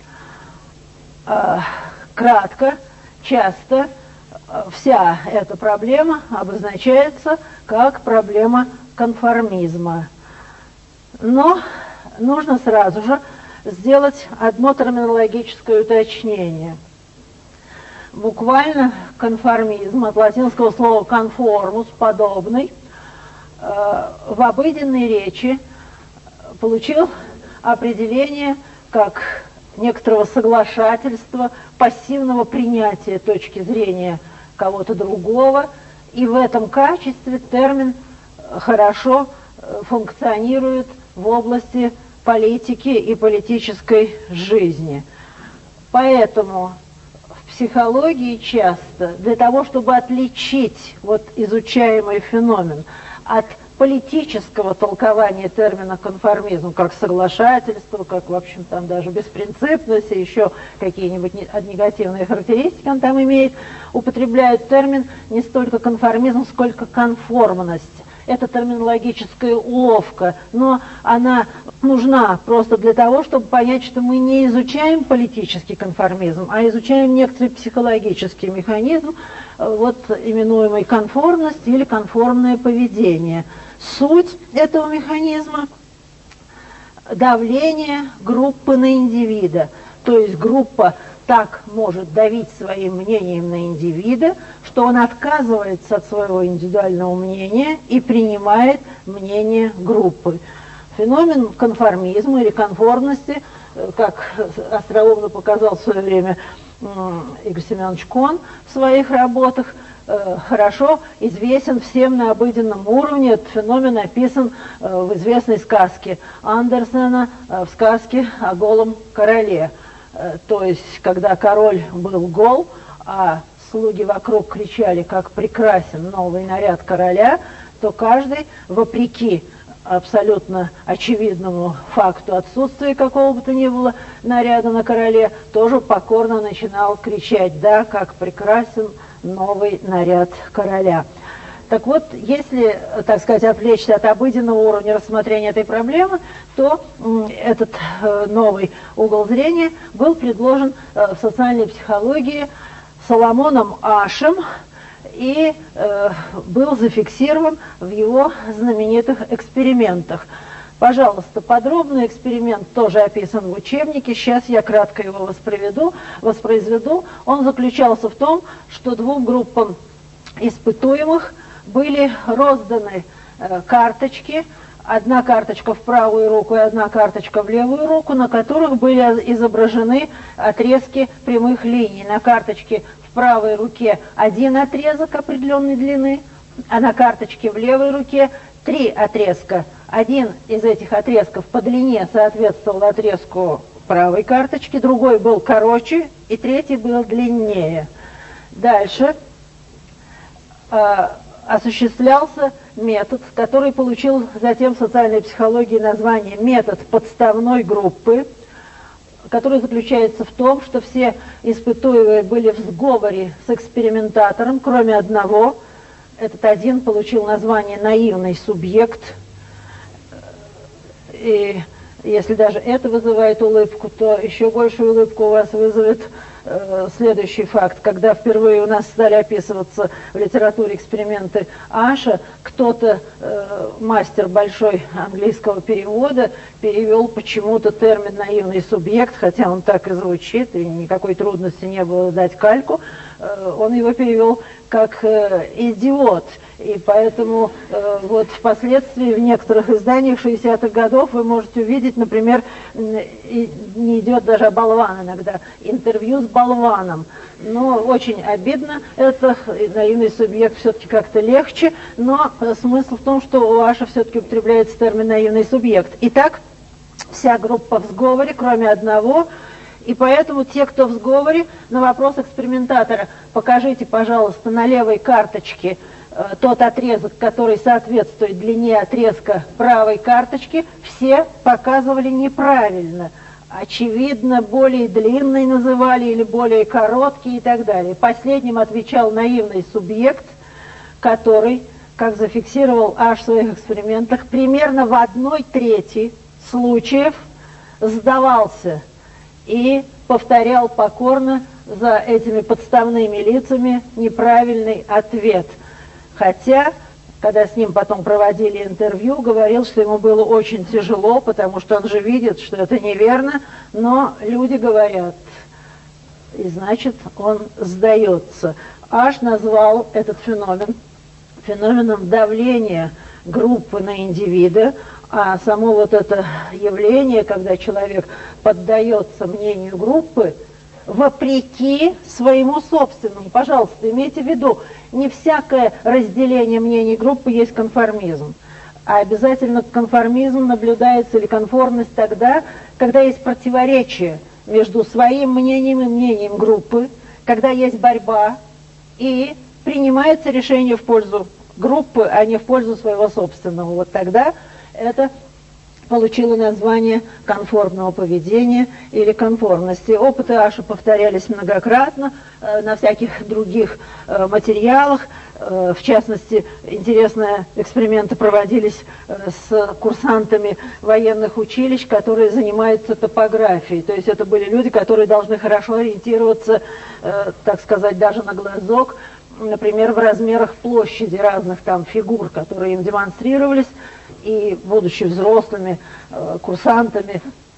Кратко, часто вся эта проблема обозначается как проблема конформизма. Но нужно сразу же сделать одно терминологическое уточнение. Буквально конформизм от латинского слова conformus, подобный, в обыденной речи получил определение как некоторого соглашательства, пассивного принятия точки зрения кого-то другого, и в этом качестве термин хорошо функционирует в области политики и политической жизни. Поэтому в психологии часто для того, чтобы отличить вот изучаемый феномен от политического толкования термина конформизм, как соглашательство, как, в общем, там даже беспринципность, и еще какие-нибудь негативные характеристики он там имеет, употребляют термин не столько конформизм, сколько конформность. Это терминологическая уловка, но она нужна просто для того, чтобы понять, что мы не изучаем политический конформизм, а изучаем некоторый психологический механизм, вот именуемый конформность или конформное поведение. Суть этого механизма – давление группы на индивида, то есть группа так может давить своим мнением на индивида, что он отказывается от своего индивидуального мнения и принимает мнение группы. Феномен конформизма или конформности, как остроумно показал в свое время Игорь Семенович Кон в своих работах, хорошо известен всем на обыденном уровне. Этот феномен описан в известной сказке Андерсена, в сказке о голом короле. То есть, когда король был гол, а слуги вокруг кричали, как прекрасен новый наряд короля, то каждый, вопреки абсолютно очевидному факту отсутствия какого бы то ни было наряда на короле, тоже покорно начинал кричать: да, как прекрасен новый наряд короля. Так вот, если, так сказать, отвлечься от обыденного уровня рассмотрения этой проблемы, то этот новый угол зрения был предложен в социальной психологии Соломоном Ашем и был зафиксирован в его знаменитых экспериментах. Пожалуйста, подробный эксперимент тоже описан в учебнике, сейчас я кратко его воспроизведу. Он заключался в том, что двум группам испытуемых были розданы карточки, одна карточка в правую руку и одна карточка в левую руку, на которых были изображены отрезки прямых линий. На карточке в правой руке один отрезок определенной длины, а на карточке в левой руке три отрезка. Один из этих отрезков по длине соответствовал отрезку правой карточки, другой был короче и третий был длиннее. Дальше осуществлялся метод, который получил затем в социальной психологии название метод подставной группы, который заключается в том, что все испытуемые были в сговоре с экспериментатором, кроме одного. Этот один получил название наивный субъект. И если даже это вызывает улыбку, то еще большую улыбку у вас вызовет следующий факт. Когда впервые у нас стали описываться в литературе эксперименты Аша, кто-то, мастер большой английского перевода, перевел почему-то термин «наивный субъект», хотя он так и звучит, и никакой трудности не было дать кальку, он его перевел как «идиот». И поэтому вот впоследствии в некоторых изданиях 60-х годов вы можете увидеть, например, не идет даже болван иногда, интервью с болваном. Но очень обидно, это наивный субъект все-таки как-то легче, но смысл в том, что у Аша все-таки употребляется термин «наивный субъект». Итак, вся группа в сговоре, кроме одного. И поэтому те, кто в сговоре, на вопрос экспериментатора: покажите, пожалуйста, на левой карточке тот отрезок, который соответствует длине отрезка правой карточки, все показывали неправильно. Очевидно, более длинный называли или более короткий и так далее. Последним отвечал наивный субъект, который, как зафиксировал Аш в своих экспериментах, примерно в 1/3 случаев сдавался и повторял покорно за этими подставными лицами неправильный ответ. Хотя, когда с ним потом проводили интервью, говорил, что ему было очень тяжело, потому что он же видит, что это неверно, но люди говорят, и значит он сдается. Аш назвал этот феномен феноменом давления группы на индивида, а само вот это явление, когда человек поддается мнению группы, вопреки своему собственному. Пожалуйста, имейте в виду, не всякое разделение мнений группы есть конформизм, а обязательно конформизм наблюдается или конформность тогда, когда есть противоречие между своим мнением и мнением группы, когда есть борьба и принимается решение в пользу группы, а не в пользу своего собственного. Вот тогда это получило название конформного поведения или конформности. Опыты Аша повторялись многократно на всяких других материалах. В частности, интересные эксперименты проводились с курсантами военных училищ, которые занимаются топографией. То есть это были люди, которые должны хорошо ориентироваться, так сказать, даже на глазок, например, в размерах площади разных там фигур, которые им демонстрировались. И, будучи взрослыми курсантами,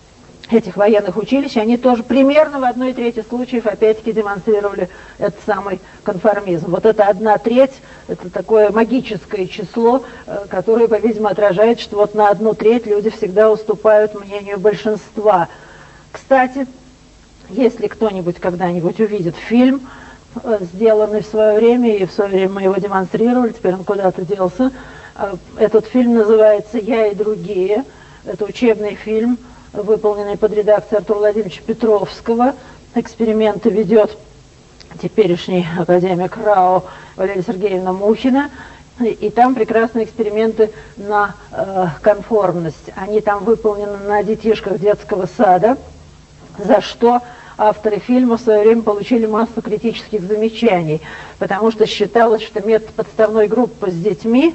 этих военных училищ, они тоже примерно в 1/3 случаев опять-таки демонстрировали этот самый конформизм. Вот это 1/3, это такое магическое число, которое, по-видимому, отражает, что вот на 1/3 люди всегда уступают мнению большинства. Кстати, если кто-нибудь когда-нибудь увидит фильм, сделанный в свое время, и в свое время мы его демонстрировали, теперь он куда-то делся, этот фильм называется «Я и другие». Это учебный фильм, выполненный под редакцией Артура Владимировича Петровского. Эксперименты ведет теперешний академик РАО Валерия Сергеевна Мухина. И там прекрасные эксперименты на конформность. Они там выполнены на детишках детского сада, за что авторы фильма в свое время получили массу критических замечаний, потому что считалось, что метод подставной группы с детьми,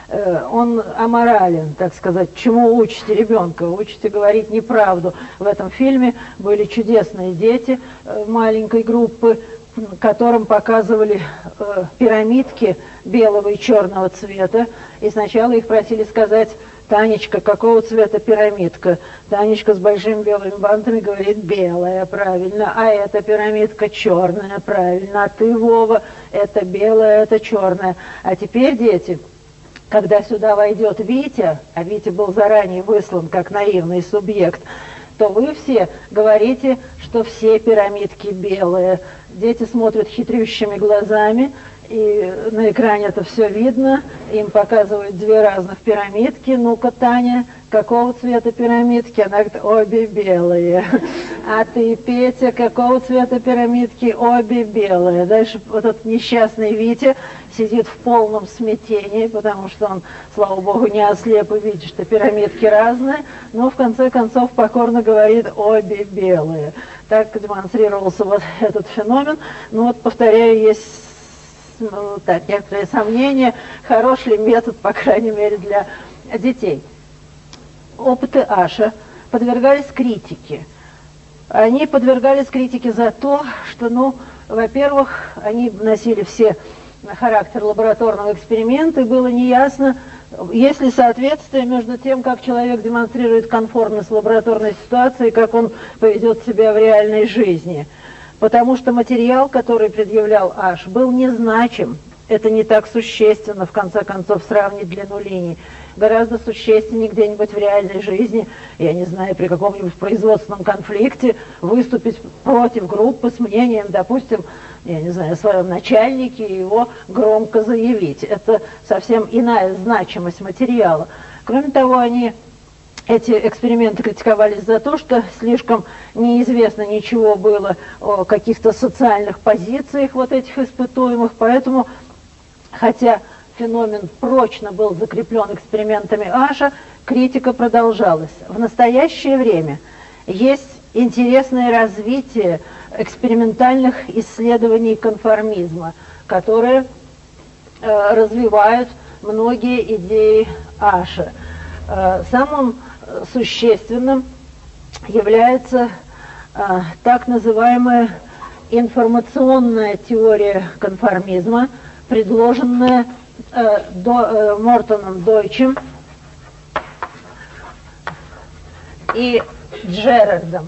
он аморален, так сказать. Чему учите ребенка? Учите говорить неправду. В этом фильме были чудесные дети маленькой группы, которым показывали пирамидки белого и черного цвета, и сначала их просили сказать: «Танечка, какого цвета пирамидка?» Танечка с большими белыми бантами говорит: «Белая», правильно. «А эта пирамидка черная», правильно. «А ты, Вова, это белая, это черная». А теперь, дети, когда сюда войдет Витя, а Витя был заранее выслан как наивный субъект, то вы все говорите, что все пирамидки белые. Дети смотрят хитрющими глазами, и на экране это все видно. Им показывают 2 разных пирамидки. «Ну-ка, Таня, какого цвета пирамидки?» Она говорит: «Обе белые». «А ты, Петя, какого цвета пирамидки?» «Обе белые». Дальше вот этот несчастный Витя сидит в полном смятении, потому что он, слава богу, не ослеп и видит, что пирамидки разные, но в конце концов покорно говорит: «Обе белые». Так демонстрировался вот этот феномен. Ну вот, повторяю, есть так, некоторые сомнения, хорош ли метод, по крайней мере, для детей. Опыты Аша подвергались критике. Они подвергались критике за то, что, ну, во-первых, они носили все характер лабораторного эксперимента, и было неясно, есть ли соответствие между тем, как человек демонстрирует конформность в лабораторной ситуации, и как он поведет себя в реальной жизни. Потому что материал, который предъявлял Аш, был незначим. Это не так существенно, в конце концов, сравнить длину линий. Гораздо существеннее где-нибудь в реальной жизни, я не знаю, при каком-нибудь производственном конфликте, выступить против группы с мнением, допустим, я не знаю, о своем начальнике, и его громко заявить. Это совсем иная значимость материала. Кроме того, эти эксперименты критиковались за то, что слишком неизвестно ничего было о каких-то социальных позициях вот этих испытуемых, поэтому, хотя феномен прочно был закреплен экспериментами Аша, критика продолжалась. В настоящее время есть интересное развитие экспериментальных исследований конформизма, которые развивают многие идеи Аша. Самым существенным является так называемая информационная теория конформизма, предложенная Мортоном Дойчем и Джерардом.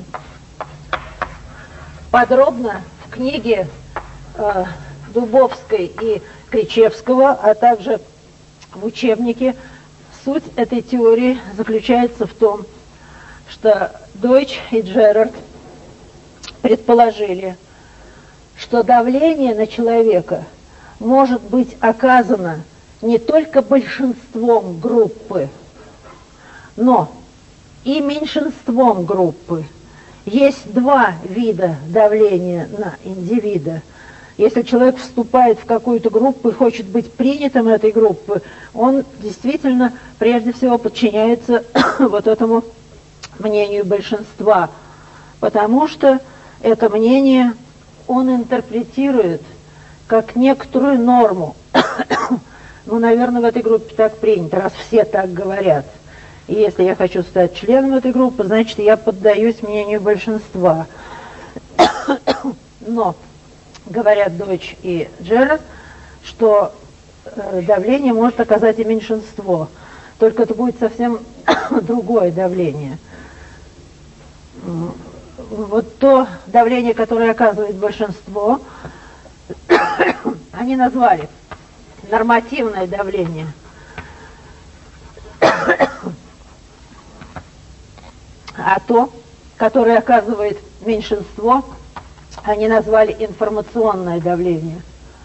Подробно в книге Дубовской и Кричевского, а также в учебнике, суть этой теории заключается в том, что Дойч и Джерард предположили, что давление на человека может быть оказано не только большинством группы, но и меньшинством группы. Есть 2 вида давления на индивида. Если человек вступает в какую-то группу и хочет быть принятым этой группы, он действительно прежде всего подчиняется вот этому мнению большинства, потому что это мнение он интерпретирует как некоторую норму. Ну, наверное, в этой группе так принято, раз все так говорят. И если я хочу стать членом этой группы, значит, я поддаюсь мнению большинства. Но говорят Дойч и Джерард, что давление может оказать и меньшинство. Только это будет совсем другое давление. вот то давление, которое оказывает большинство, они назвали нормативное давление. А то, которое оказывает меньшинство, они назвали информационное давление.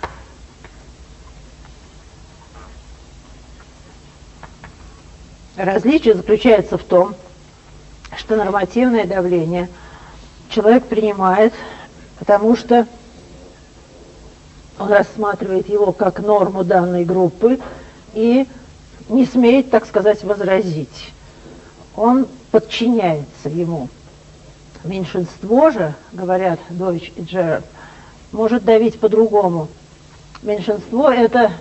Различие заключается в том, что нормативное давление человек принимает, потому что он рассматривает его как норму данной группы и не смеет, так сказать, возразить. Он подчиняется ему. Меньшинство же, говорят Дойч и Джерард, может давить по-другому. Меньшинство – это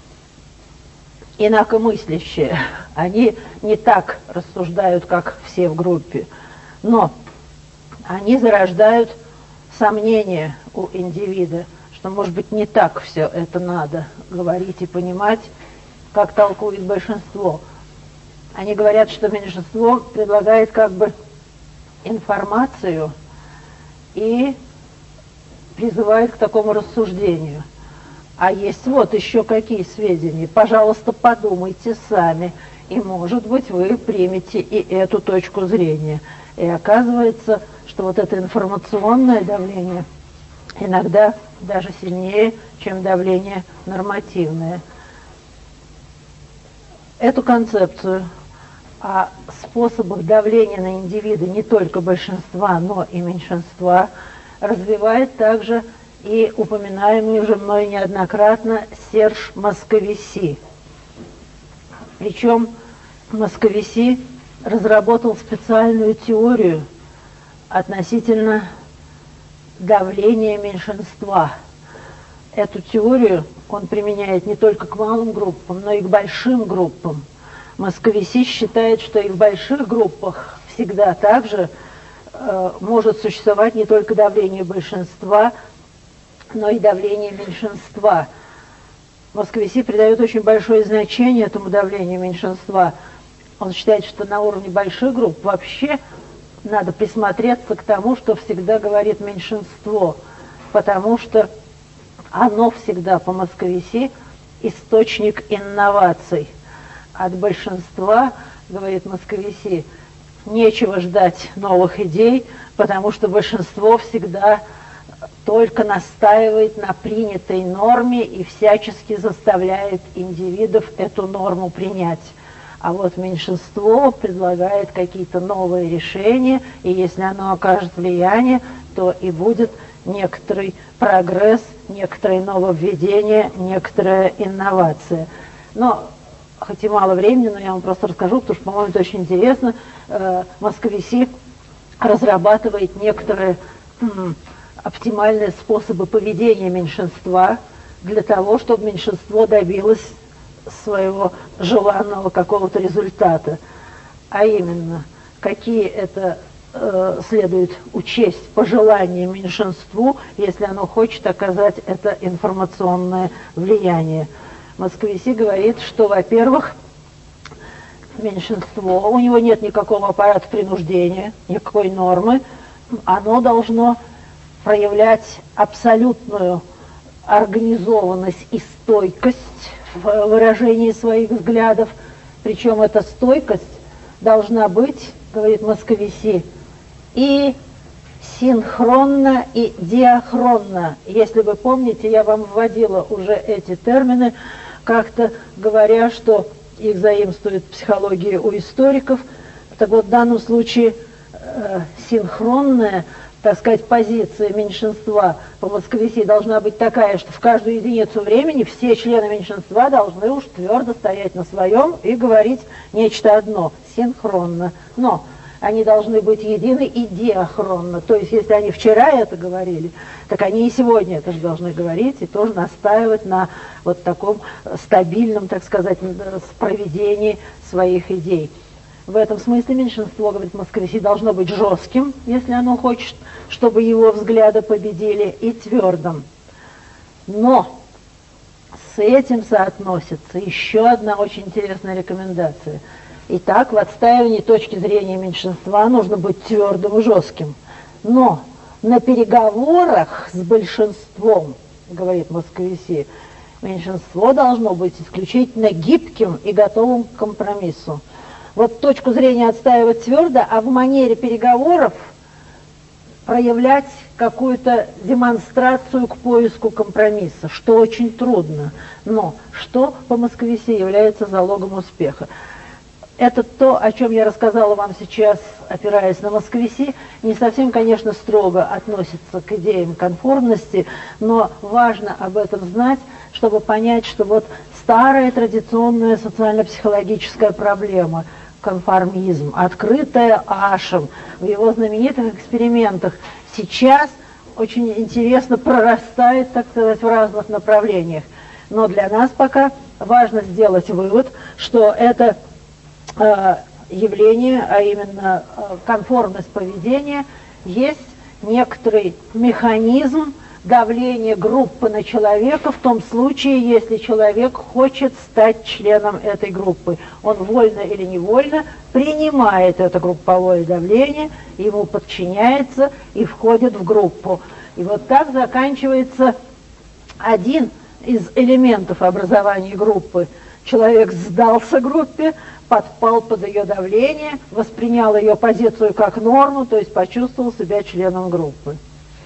инакомыслящие. Они не так рассуждают, как все в группе. Но они зарождают сомнения у индивида, что, может быть, не так все это надо говорить и понимать, как толкует большинство. Они говорят, что меньшинство предлагает как бы информацию и призывает к такому рассуждению. А есть вот еще какие сведения. Пожалуйста, подумайте сами, и, может быть, вы примете и эту точку зрения. И оказывается, что вот это информационное давление иногда даже сильнее, чем давление нормативное. Эту концепцию о способах давления на индивида не только большинства, но и меньшинства развивает также и упоминаемый уже мной неоднократно Серж Московиси. Причем Московиси разработал специальную теорию относительно давления меньшинства. Эту теорию он применяет не только к малым группам, но и к большим группам. Московиси считает, что и в больших группах всегда также может существовать не только давление большинства, но и давление меньшинства. Московиси придает очень большое значение этому давлению меньшинства. Он считает, что на уровне больших групп вообще надо присмотреться к тому, что всегда говорит меньшинство, потому что оно всегда по Московиси источник инноваций. От большинства, говорит Московиси, нечего ждать новых идей, потому что большинство всегда только настаивает на принятой норме и всячески заставляет индивидов эту норму принять. А вот меньшинство предлагает какие-то новые решения, и если оно окажет влияние, то и будет некоторый прогресс, некоторое нововведение, некоторая инновация. Но хоть и мало времени, но я вам просто расскажу, потому что, по-моему, это очень интересно. Московиси разрабатывает некоторые оптимальные способы поведения меньшинства для того, чтобы меньшинство добилось своего желанного какого-то результата. А именно, какие это следует учесть пожелания меньшинству, если оно хочет оказать это информационное влияние. Московиси говорит, что, во-первых, меньшинство, у него нет никакого аппарата принуждения, никакой нормы, оно должно проявлять абсолютную организованность и стойкость в выражении своих взглядов, причем эта стойкость должна быть, говорит Московиси, и синхронно, и диахронно. Если вы помните, я вам вводила уже эти термины, как-то говоря, что их заимствует психология у историков. Так вот, в данном случае синхронная, так сказать, позиция меньшинства по Московиси должна быть такая, что в каждую единицу времени все члены меньшинства должны уж твердо стоять на своем и говорить нечто одно, синхронно. Но они должны быть едины и диахронно. То есть, если они вчера это говорили, так они и сегодня это же должны говорить и тоже настаивать на вот таком стабильном, так сказать, проведении своих идей. В этом смысле меньшинство, говорит Московиси, должно быть жестким, если оно хочет, чтобы его взгляды победили, и твердым. Но с этим соотносится еще одна очень интересная рекомендация. Итак, в отстаивании точки зрения меньшинства нужно быть твердым и жестким. Но на переговорах с большинством, говорит Московиси, меньшинство должно быть исключительно гибким и готовым к компромиссу. Вот точку зрения отстаивать твердо, а в манере переговоров проявлять какую-то демонстрацию к поиску компромисса, что очень трудно, но что по Московиси является залогом успеха. Это то, о чем я рассказала вам сейчас, опираясь на Московиси, не совсем, конечно, строго относится к идеям конформности, но важно об этом знать, чтобы понять, что вот старая традиционная социально-психологическая проблема – конформизм, открытая Ашем в его знаменитых экспериментах, сейчас очень интересно прорастает, так сказать, в разных направлениях. Но для нас пока важно сделать вывод, что это явление, а именно конформность поведения, есть некоторый механизм давления группы на человека в том случае, если человек хочет стать членом этой группы. Он вольно или невольно принимает это групповое давление, ему подчиняется и входит в группу. И вот так заканчивается один из элементов образования группы. Человек сдался группе, подпал под ее давление, воспринял ее позицию как норму, то есть почувствовал себя членом группы.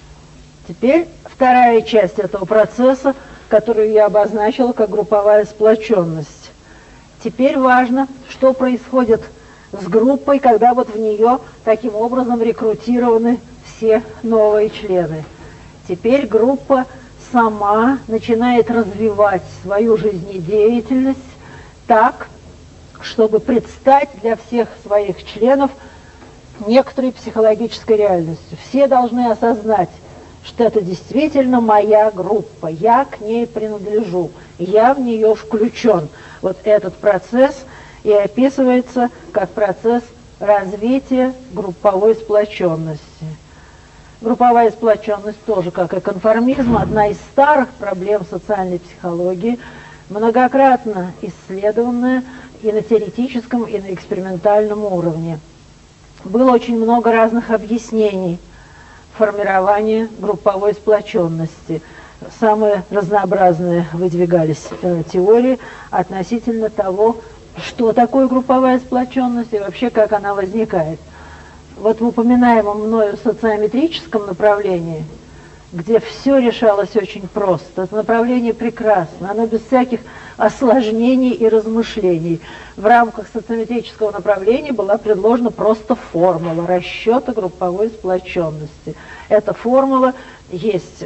Теперь вторая часть этого процесса, которую я обозначила как групповая сплоченность. Теперь важно, что происходит с группой, когда вот в нее таким образом рекрутированы все новые члены. Теперь группа сама начинает развивать свою жизнедеятельность так, чтобы предстать для всех своих членов некоторой психологической реальностью. Все должны осознать, что это действительно моя группа, я к ней принадлежу, я в нее включен. Вот этот процесс и описывается как процесс развития групповой сплоченности. Групповая сплоченность тоже, как и конформизм, одна из старых проблем социальной психологии, многократно исследованная и на теоретическом, и на экспериментальном уровне. Было очень много разных объяснений формирования групповой сплоченности. Самые разнообразные выдвигались теории относительно того, что такое групповая сплоченность и вообще как она возникает. Вот в упоминаемом мною социометрическом направлении, где все решалось очень просто, это направление прекрасно, оно без всяких осложнений и размышлений. В рамках социометрического направления была предложена просто формула расчета групповой сплоченности. Эта формула есть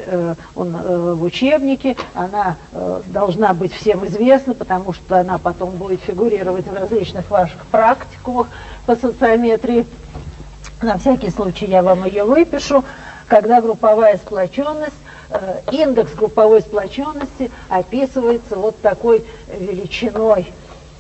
в учебнике, она должна быть всем известна, потому что она потом будет фигурировать в различных ваших практикумах по социометрии. На всякий случай я вам ее выпишу. Когда групповая сплоченность, индекс групповой сплоченности описывается вот такой величиной.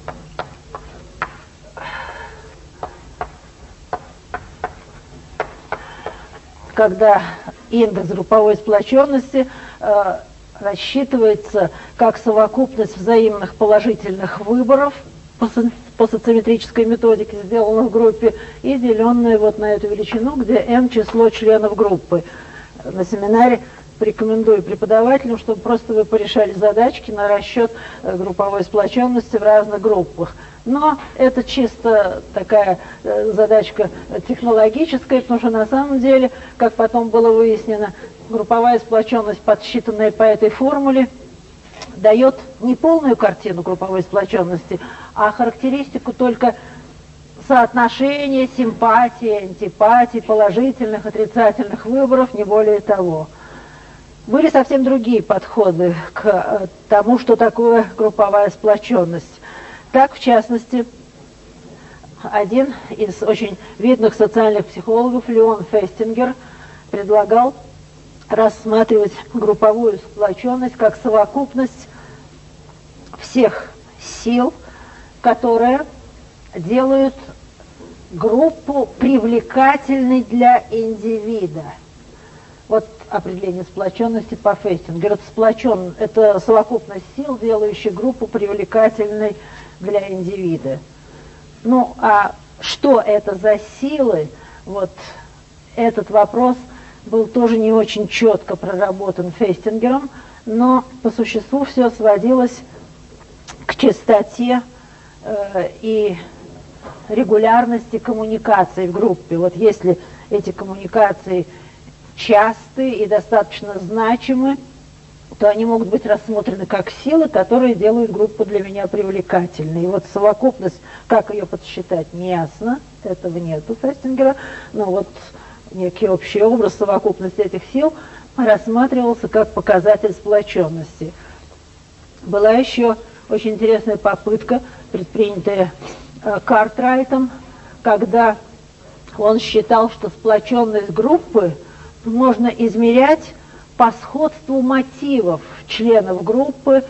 Когда индекс групповой сплоченности рассчитывается как совокупность взаимных положительных выборов по социометрической методике, сделанных в группе, и деленное вот на эту величину, где n число членов группы. На семинаре рекомендую преподавателям, чтобы просто вы порешали задачки на расчет групповой сплоченности в разных группах. Но это чисто такая задачка технологическая, потому что на самом деле, как потом было выяснено, групповая сплоченность, подсчитанная по этой формуле, дает не полную картину групповой сплоченности, а характеристику только соотношения симпатии, антипатии, положительных, отрицательных выборов, не более того. Были совсем другие подходы к тому, что такое групповая сплоченность. Так, в частности, один из очень видных социальных психологов, Леон Фестингер, предлагал рассматривать групповую сплоченность как совокупность всех сил, которые делают группу привлекательной для индивида. Вот определение сплоченности по Фестингеру. Это совокупность сил, делающих группу привлекательной для индивида. Ну, а что это за силы? Вот этот вопрос был тоже не очень четко проработан Фестингером, но по существу все сводилось к частоте и регулярности коммуникаций в группе. Вот если эти коммуникации часты и достаточно значимы, то они могут быть рассмотрены как силы, которые делают группу для меня привлекательной. И вот совокупность, как ее подсчитать, не ясно, этого нет у Фестингера, но вот некий общий образ совокупности этих сил рассматривался как показатель сплоченности. Была еще очень интересная попытка, предпринятая Картрайтом, когда он считал, что сплоченность группы можно измерять по сходству мотивов членов группы,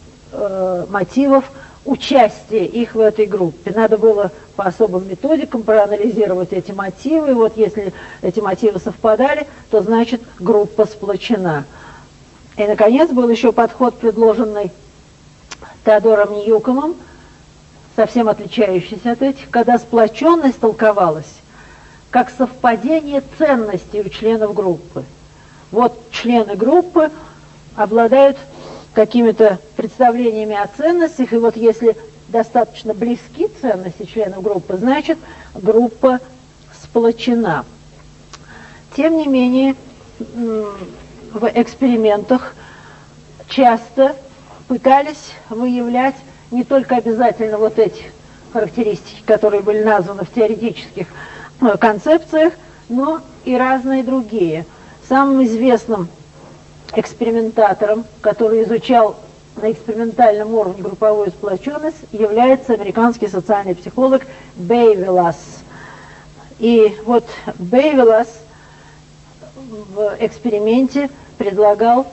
мотивов участия их в этой группе. Надо было по особым методикам проанализировать эти мотивы, и вот если эти мотивы совпадали, то значит группа сплочена. И, наконец, был еще подход, предложенный Теодором Ньюкомом, совсем отличающийся от этих, когда сплоченность толковалась как совпадение ценностей у членов группы. Вот члены группы обладают какими-то представлениями о ценностях, и вот если достаточно близки ценности членов группы, значит группа сплочена. Тем не менее, в экспериментах часто пытались выявлять не только обязательно вот эти характеристики, которые были названы в теоретических концепциях, но и разные другие. Самым известным экспериментатором, который изучал на экспериментальном уровне групповую сплоченность, является американский социальный психолог Бейвелас. И вот Бейвелас в эксперименте предлагал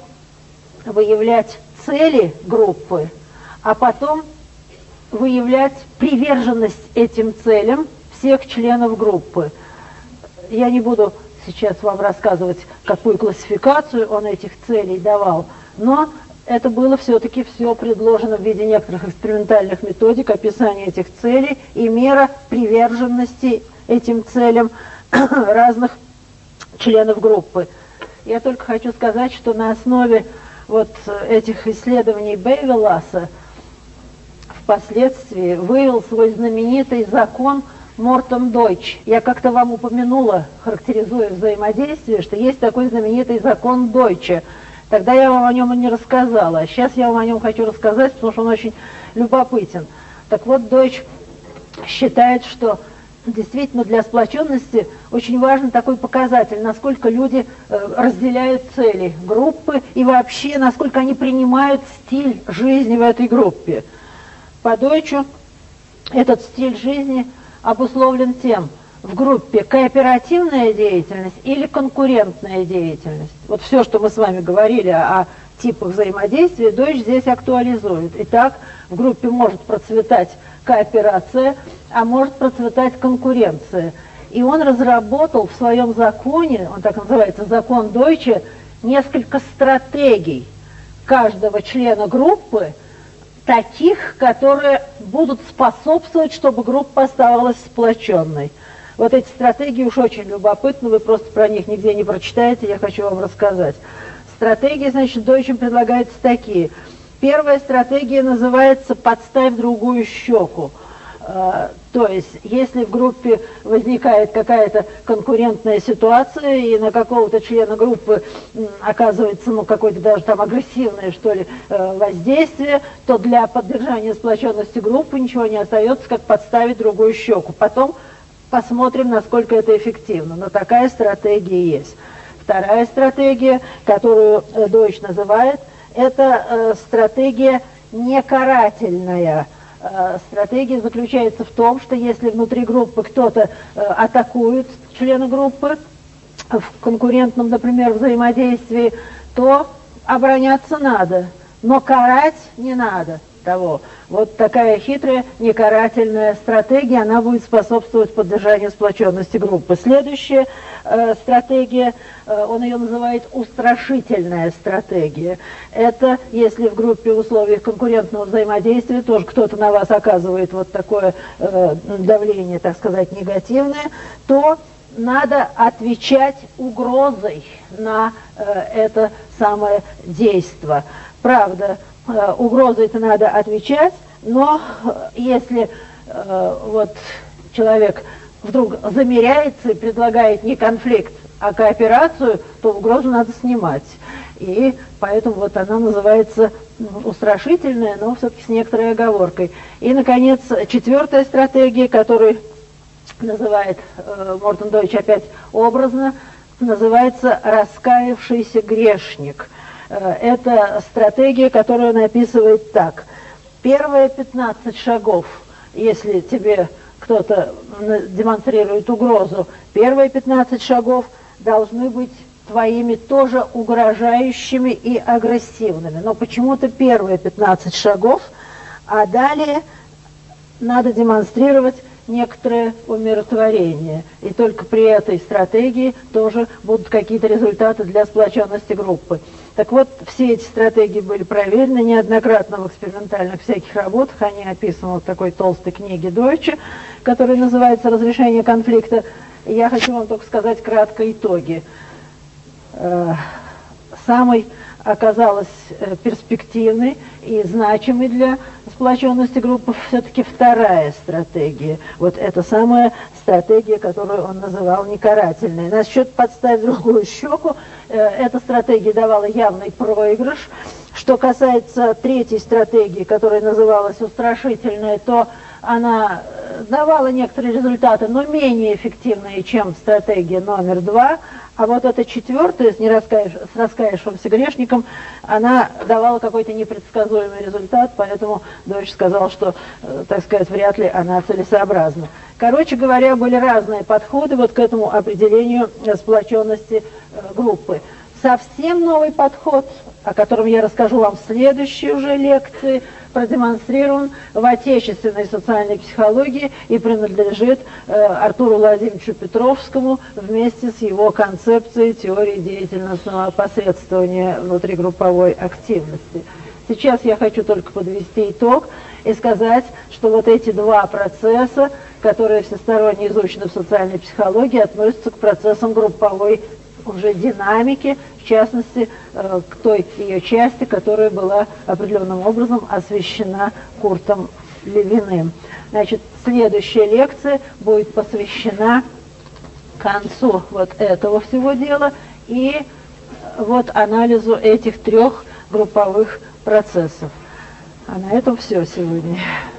выявлять цели группы, а потом выявлять приверженность этим целям всех членов группы. Я не буду сейчас вам рассказывать, какую классификацию он этих целей давал, но это было все-таки все предложено в виде некоторых экспериментальных методик описания этих целей и мера приверженности этим целям разных членов группы. Я только хочу сказать, что на основе вот этих исследований Бейвеласа впоследствии вывел свой знаменитый закон Мортон-Дойч. Я как-то вам упомянула, характеризуя взаимодействие, что есть такой знаменитый закон Дойча. Тогда я вам о нем и не рассказала. А сейчас я вам о нем хочу рассказать, потому что он очень любопытен. Так вот, Дойч считает, что действительно для сплоченности очень важен такой показатель, насколько люди разделяют цели группы и вообще, насколько они принимают стиль жизни в этой группе. По Дойчу этот стиль жизни обусловлен тем, в группе кооперативная деятельность или конкурентная деятельность. Вот все, что мы с вами говорили о типах взаимодействия, Дойч здесь актуализует. Итак, в группе может процветать кооперация, а может процветать конкуренция. И он разработал в своем законе, он так называется, закон Дойча, несколько стратегий каждого члена группы, таких, которые будут способствовать, чтобы группа оставалась сплоченной. Вот эти стратегии уж очень любопытны, вы просто про них нигде не прочитаете, я хочу вам рассказать. Стратегии, значит, Дойчем предлагаются такие. Первая стратегия называется «подставь другую щеку». То есть, если в группе возникает какая-то конкурентная ситуация, и на какого-то члена группы оказывается, какое-то даже там агрессивное, что ли, воздействие, то для поддержания сплоченности группы ничего не остается, как подставить другую щеку. Потом посмотрим, насколько это эффективно. Но такая стратегия есть. Вторая стратегия, которую Дойч называет, это стратегия некарательная. Стратегия заключается в том, что если внутри группы кто-то атакует члена группы в конкурентном, например, взаимодействии, то обороняться надо, но карать не надо. того. Вот такая хитрая, некарательная стратегия, она будет способствовать поддержанию сплоченности группы. Следующая стратегия, он ее называет устрашительная стратегия. Это если в группе в условиях конкурентного взаимодействия тоже кто-то на вас оказывает вот такое давление, так сказать, негативное, то надо отвечать угрозой на это самое действие. Правда, угрозой-то надо отвечать, но если вот человек вдруг замеряется и предлагает не конфликт, а кооперацию, то угрозу надо снимать. И поэтому вот она называется устрашительная, но все-таки с некоторой оговоркой. И, наконец, четвертая стратегия, которую называет Мортон Дойч опять образно, называется «раскаявшийся грешник». Это стратегия, которую он описывает так. Первые 15 шагов, если тебе кто-то демонстрирует угрозу, первые 15 шагов должны быть твоими тоже угрожающими и агрессивными. Но почему-то первые 15 шагов, а далее надо демонстрировать некоторое умиротворение. И только при этой стратегии тоже будут какие-то результаты для сплоченности группы. Так вот, все эти стратегии были проверены неоднократно в экспериментальных всяких работах. Они описаны в такой толстой книге Дойча, которая называется «Разрешение конфликта». И я хочу вам только сказать кратко итоги. Самый оказалась перспективной и значимой для сплоченности группы все-таки вторая стратегия. Вот это самая стратегия, которую он называл некарательной. Насчет подставить другую щеку, эта стратегия давала явный проигрыш. Что касается третьей стратегии, которая называлась устрашительная, то она давала некоторые результаты, но менее эффективные, чем стратегия номер 2. А вот эта четвертая с раскаявшимся грешником, она давала какой-то непредсказуемый результат, поэтому Дойч сказал, что, так сказать, вряд ли она целесообразна. Короче говоря, были разные подходы вот к этому определению сплоченности группы. Совсем новый подход, о котором я расскажу вам в следующей уже лекции, продемонстрирован в отечественной социальной психологии и принадлежит Артуру Владимировичу Петровскому вместе с его концепцией теории деятельностного опосредствования внутригрупповой активности. Сейчас я хочу только подвести итог и сказать, что вот эти два процесса, которые всесторонне изучены в социальной психологии, относятся к процессам групповой уже динамики, в частности, к той ее части, которая была определенным образом освещена Куртом Левиным. Значит, следующая лекция будет посвящена концу вот этого всего дела и вот анализу этих трех групповых процессов. А на этом все сегодня.